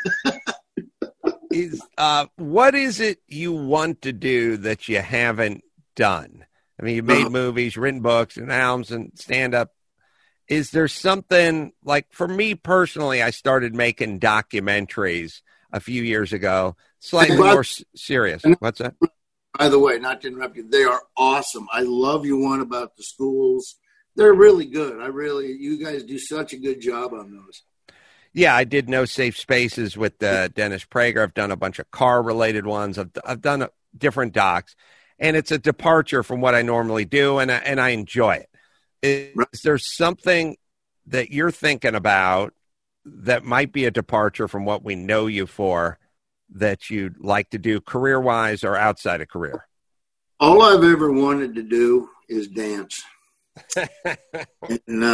B: What is it you want to do that you haven't done? I mean, you made movies, written books, and albums, and stand-up. Is there something, like for me personally, I started making documentaries a few years ago, slightly more serious. What's that?
C: By the way, not to interrupt you, they are awesome. I love your one about the schools. They're really good. You guys do such a good job on those.
B: Yeah, I did No Safe Spaces with Dennis Prager. I've done a bunch of car-related ones. I've done different docs, and it's a departure from what I normally do, and I enjoy it. Is there something that you're thinking about that might be a departure from what we know you for that you'd like to do career-wise or outside of career?
C: All I've ever wanted to do is dance. And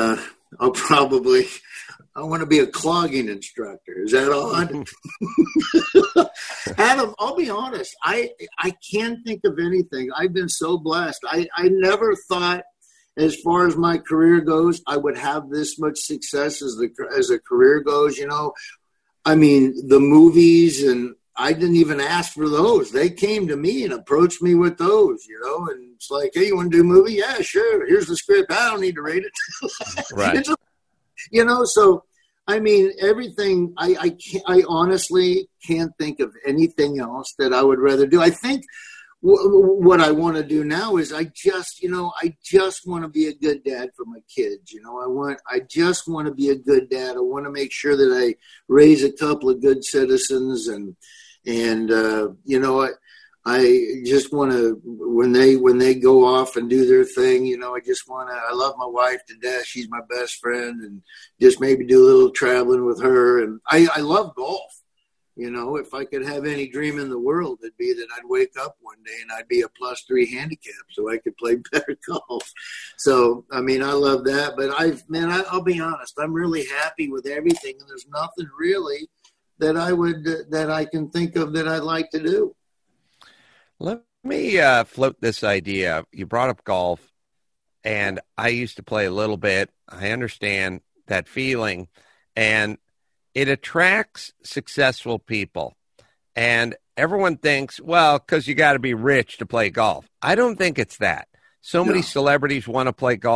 C: I want to be a clogging instructor. Is that odd? Adam, I'll be honest. I can't think of anything. I've been so blessed. I never thought, as far as my career goes, I would have this much success as a career goes. I mean, the movies, and I didn't even ask for those. They came to me and approached me with those, and it's like, hey, you want to do a movie? Yeah, sure. Here's the script. I don't need to read it.
B: Right.
C: So, I mean, everything, I honestly can't think of anything else that I would rather do. I think what I want to do now is I just want to be a good dad for my kids. I just want to be a good dad. I want to make sure that I raise a couple of good citizens and I just want to, when they go off and do their thing, I love my wife to death. She's my best friend, and just maybe do a little traveling with her. And I love golf. If I could have any dream in the world, it'd be that I'd wake up one day and I'd be a +3 handicap so I could play better golf. So, I mean, I love that, but I'll be honest. I'm really happy with everything. And there's nothing really that I can think of that I'd like to do.
B: Let me float this idea. You brought up golf, and I used to play a little bit. I understand that feeling, and it attracts successful people. And everyone thinks, well, because you got to be rich to play golf. I don't think it's that. So many celebrities want to play golf.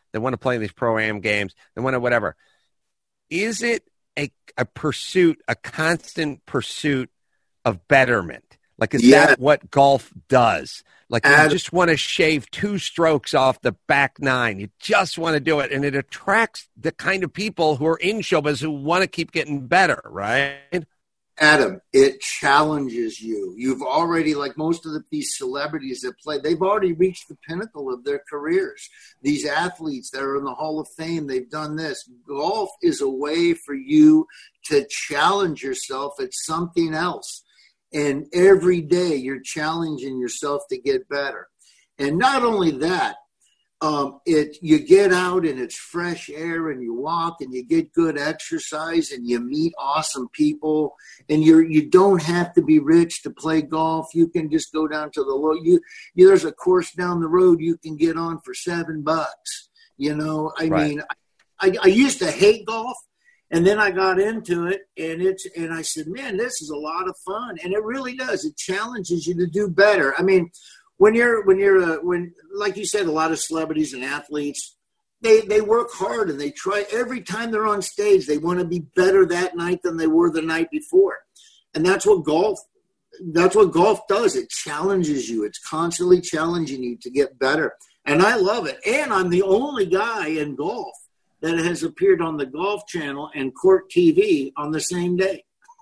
B: They want to play these pro-am games. They want to whatever. Is it a pursuit, a constant pursuit of betterment? Like, is that what golf does? Like, you just want to shave 2 strokes off the back 9. You just want to do it. And it attracts the kind of people who are in showbiz who want to keep getting better, right?
C: Adam, it challenges you. You've already, like most of these celebrities that play, they've already reached the pinnacle of their careers. These athletes that are in the Hall of Fame, they've done this. Golf is a way for you to challenge yourself at something else. And every day you're challenging yourself to get better. And not only that, you get out and it's fresh air and you walk and you get good exercise and you meet awesome people, and you don't have to be rich to play golf. You can just go down to there's a course down the road you can get on for $7. I mean, I used to hate golf. And then I got into it, and I said, man, this is a lot of fun. And it really does. It challenges you to do better. I mean, when like you said, a lot of celebrities and athletes, they work hard and they try every time they're on stage. They want to be better that night than they were the night before. And that's what golf does. It challenges you. It's constantly challenging you to get better. And I love it. And I'm the only guy in golf that has appeared on the Golf Channel and Court TV on the same day.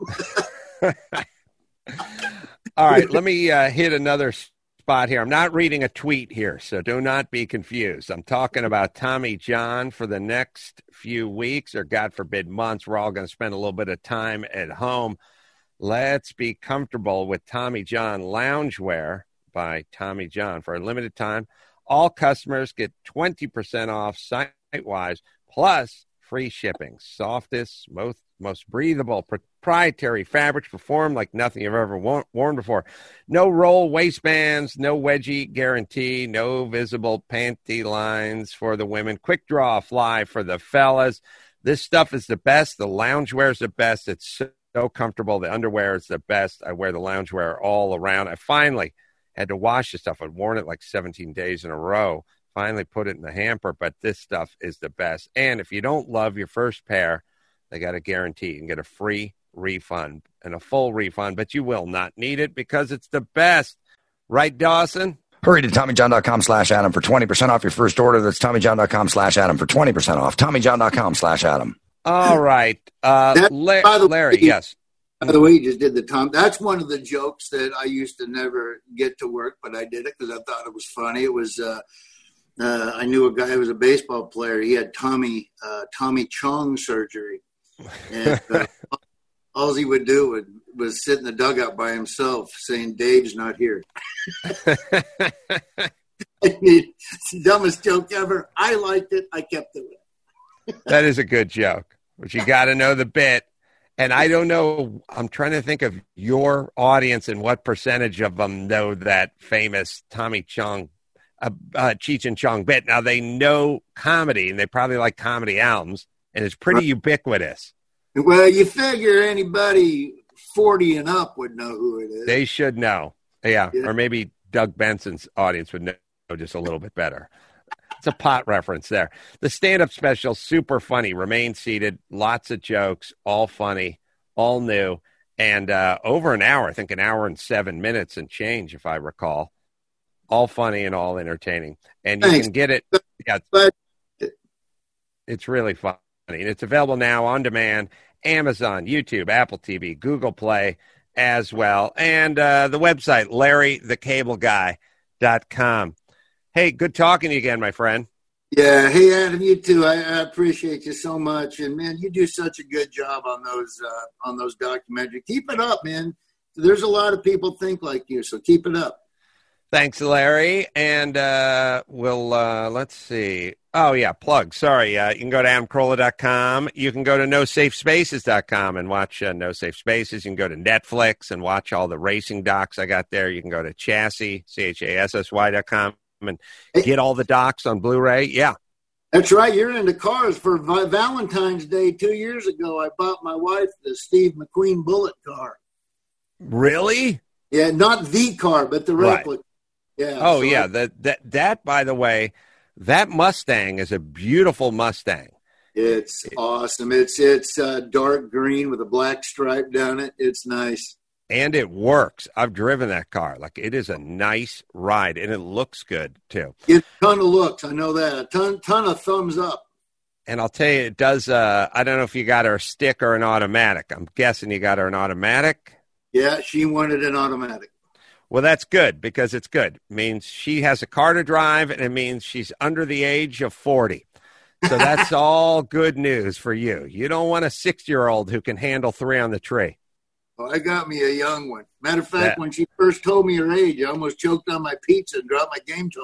B: All right, let me hit another spot here. I'm not reading a tweet here, so do not be confused. I'm talking about Tommy John for the next few weeks, or God forbid months. We're all going to spend a little bit of time at home. Let's be comfortable with Tommy John Loungewear by Tommy John. For a limited time, all customers get 20% off site-wise, plus free shipping. Softest, most breathable, proprietary fabrics perform like nothing you've ever worn before. No roll waistbands, no wedgie guarantee, no visible panty lines for the women. Quick draw fly for the fellas. This stuff is the best. The loungewear is the best. It's so comfortable. The underwear is the best. I wear the loungewear all around. I finally had to wash the stuff. I'd worn it like 17 days in a row. Finally put it in the hamper, but this stuff is the best. And if you don't love your first pair, they got a guarantee. You can get a free refund and a full refund, but you will not need it because it's the best. Right, Dawson?
D: Hurry to TommyJohn.com/Adam for 20% off your first order. That's TommyJohn.com/Adam for 20% off. TommyJohn.com/Adam.
B: All right. Larry, yes.
C: By the way, you just did the Tom. That's one of the jokes that I used to never get to work, but I did it because I thought it was funny. It was... I knew a guy who was a baseball player. He had Tommy Chong surgery. And all he would do was sit in the dugout by himself saying, Dave's not here. It's the dumbest joke ever. I liked it. I kept it.
B: That is a good joke, but you got to know the bit. And I don't know, I'm trying to think of your audience and what percentage of them know that famous Tommy Chong Cheech and Chong bit. Now they know comedy and they probably like comedy albums, and it's pretty ubiquitous.
C: Well, you figure anybody 40 and up would know who it is.
B: They should know. Yeah. Or maybe Doug Benson's audience would know just a little bit better. It's a pot reference there. The stand-up special, super funny. Remain seated. Lots of jokes, all funny, all new, and over an hour. I think an hour and 7 minutes and change, if I recall. All funny and all entertaining. And you can get it. Yeah, it's really funny. And it's available now on demand, Amazon, YouTube, Apple TV, Google Play as well. And the website, LarryTheCableGuy.com. Hey, good talking to you again, my friend.
C: Yeah. Hey, Adam, you too. I appreciate you so much. And, man, you do such a good job on those documentaries. Keep it up, man. There's a lot of people think like you, so keep it up.
B: Thanks, Larry. And let's see. Oh, yeah, plug. Sorry. You can go to AdamCarolla.com. You can go to NoSafeSpaces.com and watch No Safe Spaces. You can go to Netflix and watch all the racing docs I got there. You can go to Chassis, CHASSY.com, and get all the docs on Blu-ray. Yeah.
C: That's right. You're into cars. For Valentine's Day 2 years ago, I bought my wife the Steve McQueen Bullet car.
B: Really?
C: Yeah, not the car, but the replica.
B: Right. Yeah. Oh, so yeah. That, by the way, That Mustang is a beautiful Mustang.
C: It's awesome. It's dark green with a black stripe down it. It's nice.
B: And it works. I've driven that car. Like, it is a nice ride, and it looks good, too.
C: It's a ton of looks. I know that. A ton of thumbs up.
B: And I'll tell you, it does, I don't know if you got her a stick or an automatic. I'm guessing you got her an automatic.
C: Yeah, she wanted an automatic.
B: Well, that's good, because it's good. It means she has a car to drive, and it means she's under the age of 40. So that's all good news for you. You don't want a 60-year-old who can handle 3 on the tree.
C: Oh, I got me a young one. Matter of fact, when she first told me her age, I almost choked on my pizza and dropped my game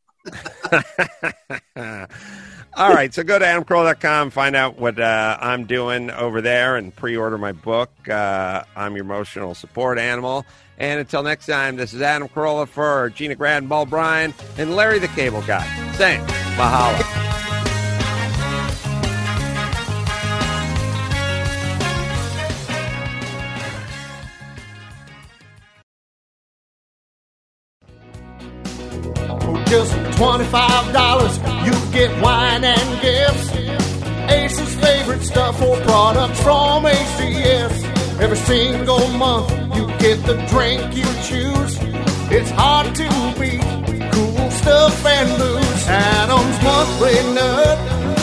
C: tokens.
B: All right, so go to AdamCarolla.com, find out what I'm doing over there, and pre-order my book, I'm Your Emotional Support Animal. And until next time, this is Adam Carolla for Gina Grad, Paul Bryan, and Larry the Cable Guy. Saying mahalo.
E: Just $25, you get wine and gifts. Ace's favorite stuff or products from ACS. Every single month, you get the drink you choose. It's hard to beat cool stuff and booze. Adam's Monthly Nut.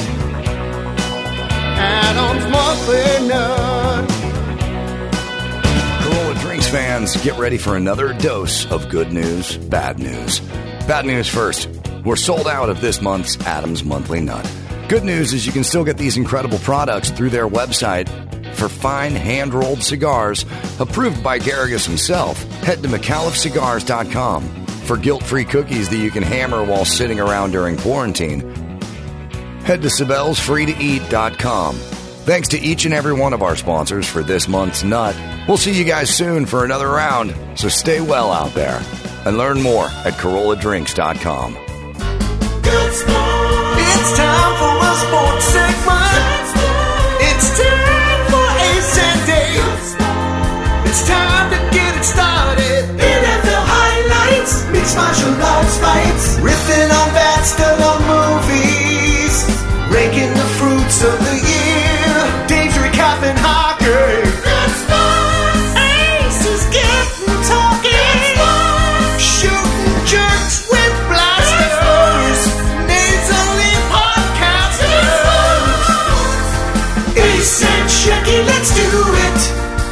E: Adam's Monthly Nut.
A: Carolla Drinks fans, get ready for another dose of good news, bad news. Bad news first. We're sold out of this month's Adam's Monthly Nut. Good news is you can still get these incredible products through their website for fine hand-rolled cigars approved by Garrigus himself. Head to McAuliffeCigars.com for guilt-free cookies that you can hammer while sitting around during quarantine. Head to Sibel'sFreeToEat.com. Thanks to each and every one of our sponsors for this month's nut. We'll see you guys soon for another round, so stay well out there. And learn more at CarollaDrinks.com.
E: Good sport. It's time for a sports segment. It's time for Ace and Dave. It's time to get it started. NFL highlights, mixed martial arts fights, riffing on bats, still on movies, ranking the fruits of the year. Dave's recapping hockey. Good sports. Ace is getting talking. Shooting jerks with blasters. Nasally podcasters. Ace and Shecky, let's do it.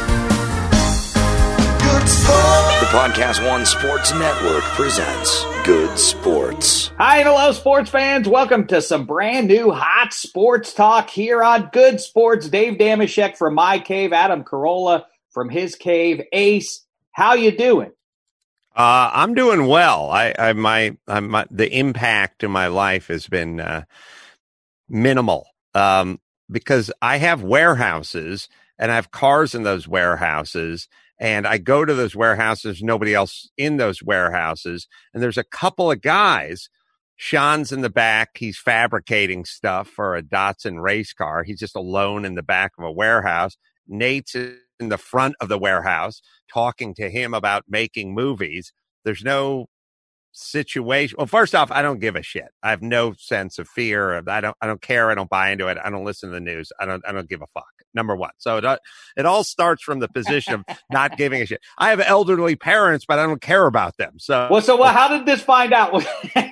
E: Good Sports.
A: The Podcast One Sports Network presents Good Sports.
F: Hi and hello, sports fans. Welcome to some brand new hot sports talk here on Good Sports. Dave Damashek from my cave, Adam Carolla from his cave. Ace, how you doing?
B: I'm doing well. The impact in my life has been minimal because I have warehouses and I have cars in those warehouses, and I go to those warehouses, nobody else in those warehouses, and there's a couple of guys. Sean's in the back. He's fabricating stuff for a Datsun race car. He's just alone in the back of a warehouse. Nate's in the front of the warehouse talking to him about making movies. There's no situation. Well, first off, I don't give a shit. I have no sense of fear. I don't care. I don't buy into it. I don't listen to the news. I don't give a fuck. Number one. So it all starts from the position of not giving a shit. I have elderly parents, but I don't care about them. So
F: how did this find out?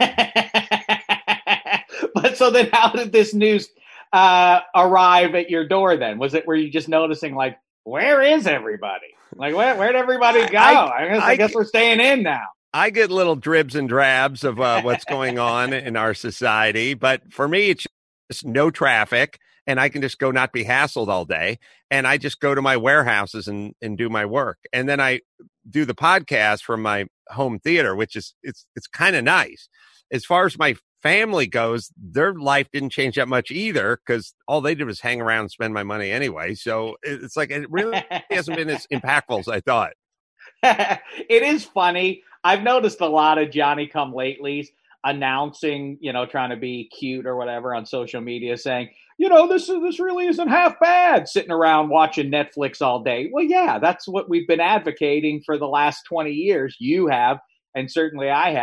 F: But so then how did this news arrive at your door then? Were you just noticing, like, where is everybody? Like, where'd everybody go? I guess we're staying in now.
B: I get little dribs and drabs of what's going on in our society. But for me, it's just no traffic, and I can just go not be hassled all day. And I just go to my warehouses and do my work. And then I do the podcast from my home theater, which is it's kind of nice. As far as my family goes, their life didn't change that much either, because all they did was hang around and spend my money anyway. So it's like it really hasn't been as impactful as I thought.
F: It is funny. I've noticed a lot of Johnny-come-latelys announcing, trying to be cute or whatever on social media, saying, this really isn't half bad, sitting around watching Netflix all day. Well, yeah, that's what we've been advocating for the last 20 years. You have, and certainly I have.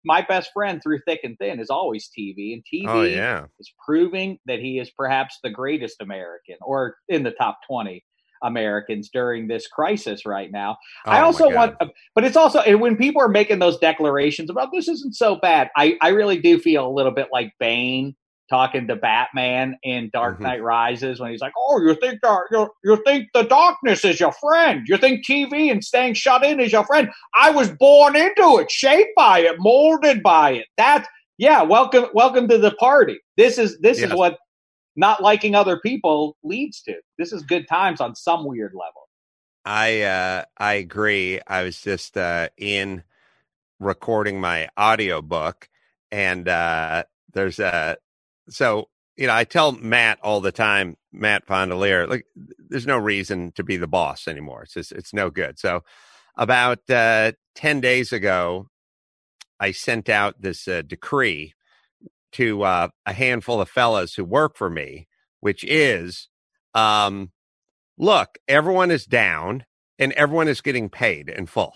F: my best friend through thick and thin is always TV, and TV is proving that he is perhaps the greatest American, or in the top 20 Americans during this crisis right now. I also want, but it's also, and when people are making those declarations about this isn't so bad, I really do feel a little bit like Bane talking to Batman in Dark Knight Rises when he's like, "Oh, you think the darkness is your friend? You think TV and staying shut in is your friend? I was born into it, shaped by it, molded by it." That's welcome to the party. This is what not liking other people leads to. This is good times on some weird level.
B: I agree. I was just in recording my audiobook, and there's so, I tell Matt all the time, Matt Fondelier, like, there's no reason to be the boss anymore. It's no good. So about 10 days ago, I sent out this decree to a handful of fellas who work for me, which is, look, everyone is down and everyone is getting paid in full.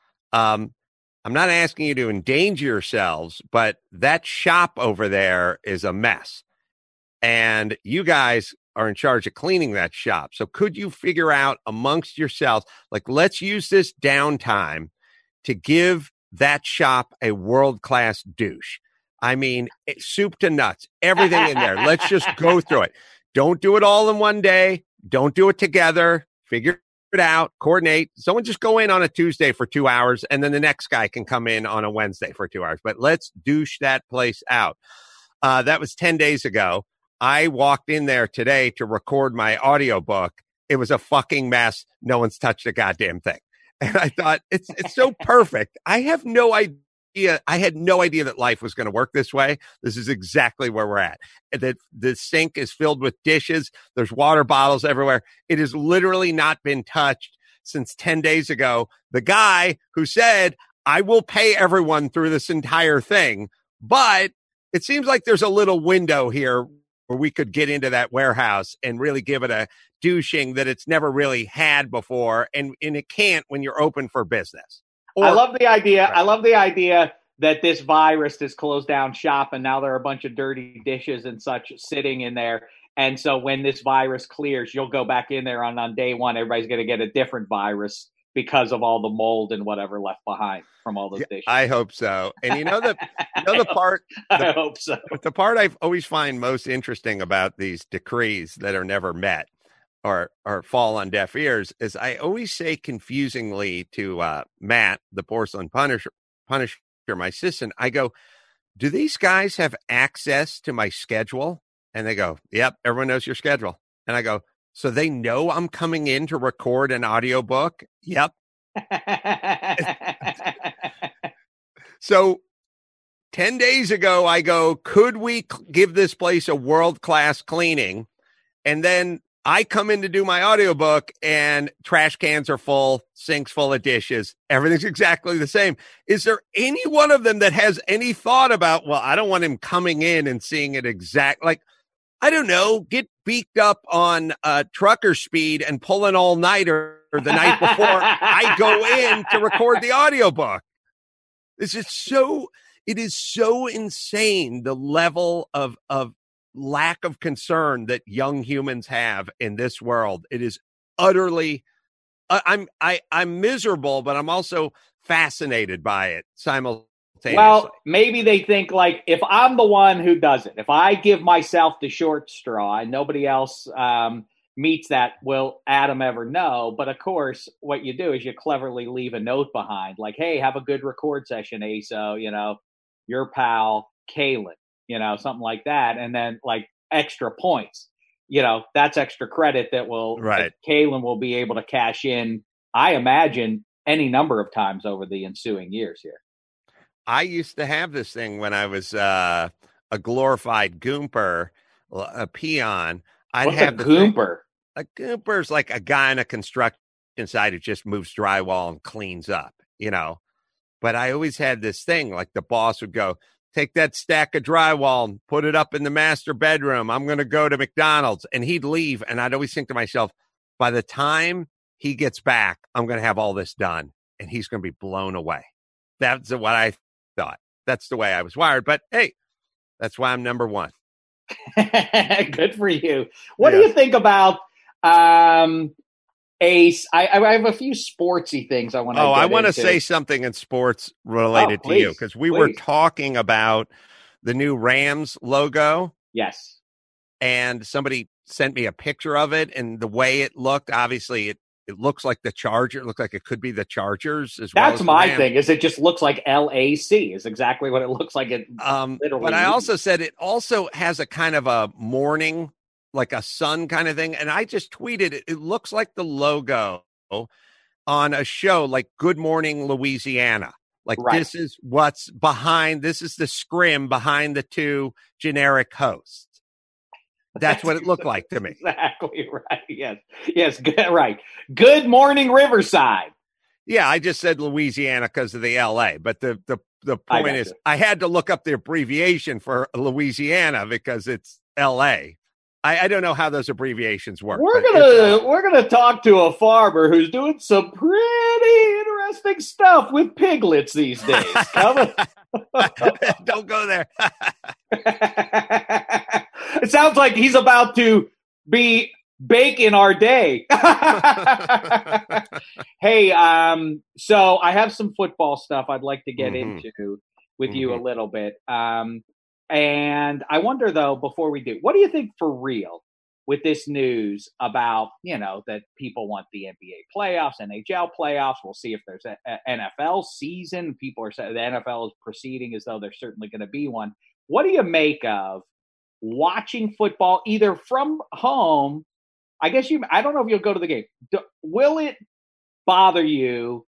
B: I'm not asking you to endanger yourselves, but that shop over there is a mess. And you guys are in charge of cleaning that shop. So could you figure out amongst yourselves, like, let's use this downtime to give that shop a world-class douche. I mean, soup to nuts, everything in there. Let's just go through it. Don't do it all in one day. Don't do it together. Figure it out, coordinate. Someone just go in on a Tuesday for 2 hours, and then the next guy can come in on a Wednesday for 2 hours. But let's douche that place out. That was 10 days ago. I walked in there today to record my audiobook. It was a fucking mess. No one's touched a goddamn thing. And I thought, it's so perfect. I have no idea. I had no idea that life was going to work this way. This is exactly where we're at. The sink is filled with dishes. There's water bottles everywhere. It has literally not been touched since 10 days ago. The guy who said, I will pay everyone through this entire thing. But it seems like there's a little window here where we could get into that warehouse and really give it a douching that it's never really had before. And it can't when you're open for business.
F: I love the idea. Right. I love the idea that this virus has closed down shop, and now there are a bunch of dirty dishes and such sitting in there. And so when this virus clears, you'll go back in there on day one. Everybody's going to get a different virus because of all the mold and whatever left behind from all those dishes.
B: I hope so. And the part.
F: I hope so.
B: The part I always find most interesting about these decrees that are never met or fall on deaf ears is I always say confusingly to Matt, the porcelain Punisher, my assistant, I go, do these guys have access to my schedule? And they go, yep, everyone knows your schedule. And I go, so they know I'm coming in to record an audiobook? Yep. So 10 days ago, I go, could we give this place a world-class cleaning? And then I come in to do my audiobook and trash cans are full, sinks full of dishes. Everything's exactly the same. Is there any one of them that has any thought about, well, I don't want him coming in and seeing it exact, like, I don't know, get beaked up on trucker speed and pull an all-nighter the night before I go in to record the audiobook. It is so insane, the level of lack of concern that young humans have in this world. It is utterly, I'm miserable, but I'm also fascinated by it simultaneously.
F: Well, maybe they think, like, if I'm the one who does it, if I give myself the short straw and nobody else meets that, will Adam ever know? But of course, what you do is you cleverly leave a note behind, like, hey, have a good record session, ASO, your pal, Kalen, something like that. And then, like, extra points, that's extra credit that Kalen will be able to cash in, I imagine, any number of times over the ensuing years here.
B: I used to have this thing when I was a glorified goomper, a peon.
F: What's a goomper?
B: A goomper's like a guy on a construction site who just moves drywall and cleans up, But I always had this thing, like the boss would go, take that stack of drywall and put it up in the master bedroom. I'm going to go to McDonald's. And he'd leave. And I'd always think to myself, by the time he gets back, I'm going to have all this done. And he's going to be blown away. That's what I thought. that's the way I was wired. But hey, that's why I'm number one.
F: Good for you. What do you think about Ace? I have a few sportsy things I want to
B: I want to say something in sports related to you, because we were talking about the new Rams logo.
F: Yes.
B: And somebody sent me a picture of it, and the way it looked, obviously it looks like the Charger. It looked like it could be the Chargers as well.
F: That's my thing, is it just looks like LAC is exactly what it looks like. It literally.
B: But I also said it also has a kind of a morning, like a sun kind of thing. And I just tweeted it. It looks like the logo on a show like Good Morning Louisiana. Like This is what's behind. This is the scrim behind the two generic hosts. That's what it looked like to me.
F: Exactly right. Yes. Good, right. Good Morning Riverside.
B: Yeah, I just said Louisiana because of the LA, but the point is, I had to look up the abbreviation for Louisiana because it's LA. I don't know how those abbreviations work.
F: We're gonna talk to a farmer who's doing some pretty interesting stuff with piglets these days.
B: Don't go there.
F: It sounds like he's about to be baking our day. Hey, so I have some football stuff I'd like to get into with you a little bit. And I wonder, though, before we do, what do you think for real with this news about, that people want the NBA playoffs, NHL playoffs? We'll see if there's an NFL season. People are saying the NFL is proceeding as though there's certainly going to be one. What do you make of watching football either from home? I don't know if you'll go to the game. Will it bother you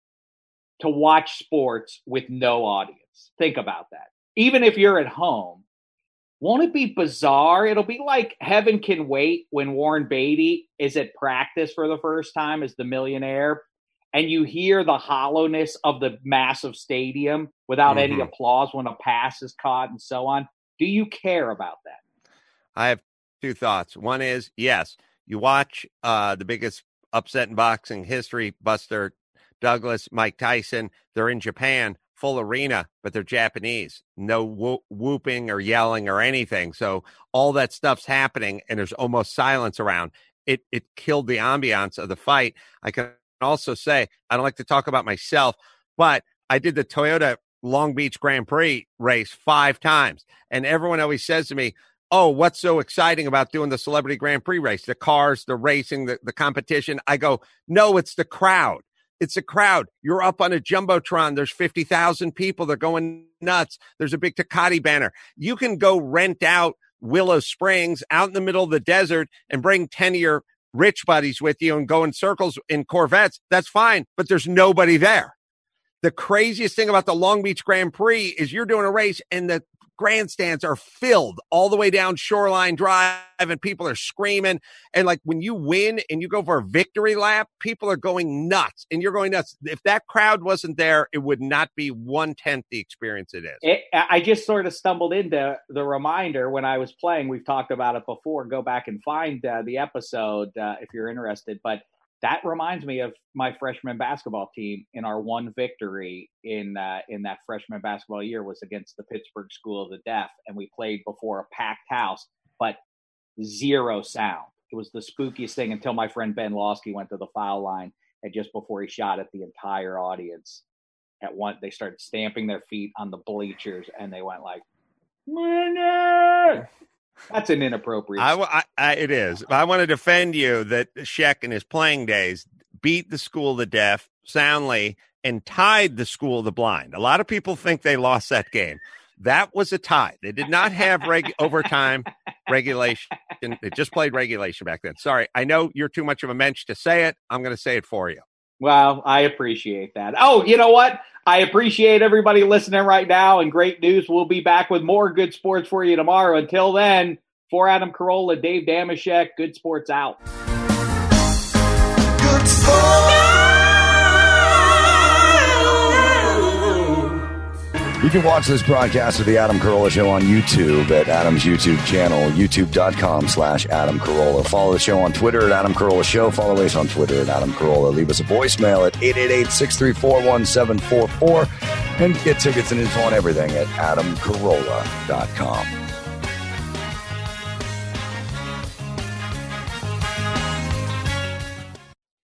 F: to watch sports with no audience? Think about that. Even if you're at home, won't it be bizarre? It'll be like Heaven Can Wait when Warren Beatty is at practice for the first time as the millionaire, and you hear the hollowness of the massive stadium without any applause when a pass is caught and so on. Do you care about that?
B: I have two thoughts. One is, yes, you watch the biggest upset in boxing history, Buster Douglas, Mike Tyson. They're in Japan, full arena, but they're Japanese. No whooping or yelling or anything. So all that stuff's happening, and there's almost silence around. It killed the ambiance of the fight. I can also say, I don't like to talk about myself, but I did the Toyota Long Beach Grand Prix race 5 times. And everyone always says to me, oh, what's so exciting about doing the Celebrity Grand Prix race? The cars, the racing, the competition. I go, no, it's the crowd. It's a crowd. You're up on a Jumbotron. There's 50,000 people. They're going nuts. There's a big Tecate banner. You can go rent out Willow Springs out in the middle of the desert and bring 10 of your rich buddies with you and go in circles in Corvettes. That's fine, but there's nobody there. The craziest thing about the Long Beach Grand Prix is you're doing a race and the grandstands are filled all the way down Shoreline Drive and people are screaming. And like when you win and you go for a victory lap, people are going nuts and you're going nuts. If that crowd wasn't there, it would not be 1/10 the experience it is.
F: I just sort of stumbled into the reminder when I was playing. We've talked about it before. Go back and find the episode if you're interested. But that reminds me of my freshman basketball team. In our one victory in that freshman basketball year was against the Pittsburgh School of the Deaf, and we played before a packed house, but zero sound. It was the spookiest thing until my friend Ben Lawsky went to the foul line, and just before he shot at the entire audience, they started stamping their feet on the bleachers, and they went like, "Winner!" That's an inappropriate.
B: It is. I want to defend you that Sheck in his playing days beat the School of the Deaf soundly and tied the School of the Blind. A lot of people think they lost that game. That was a tie. They did not have overtime regulation. They just played regulation back then. Sorry. I know you're too much of a mensch to say it. I'm going to say it for you.
F: Well, I appreciate that. Oh, you know what? I appreciate everybody listening right now, and great news. We'll be back with more good sports for you tomorrow. Until then, for Adam Carolla, Dave Damashek, good sports out.
E: Good sports.
D: You can watch this broadcast of the Adam Carolla Show on YouTube at Adam's YouTube channel, youtube.com/Adam Carolla. Follow the show on Twitter at Adam Carolla Show. Follow us on Twitter at Adam Carolla. Leave us a voicemail at 888-634-1744. And get tickets and info on everything at adamcarolla.com.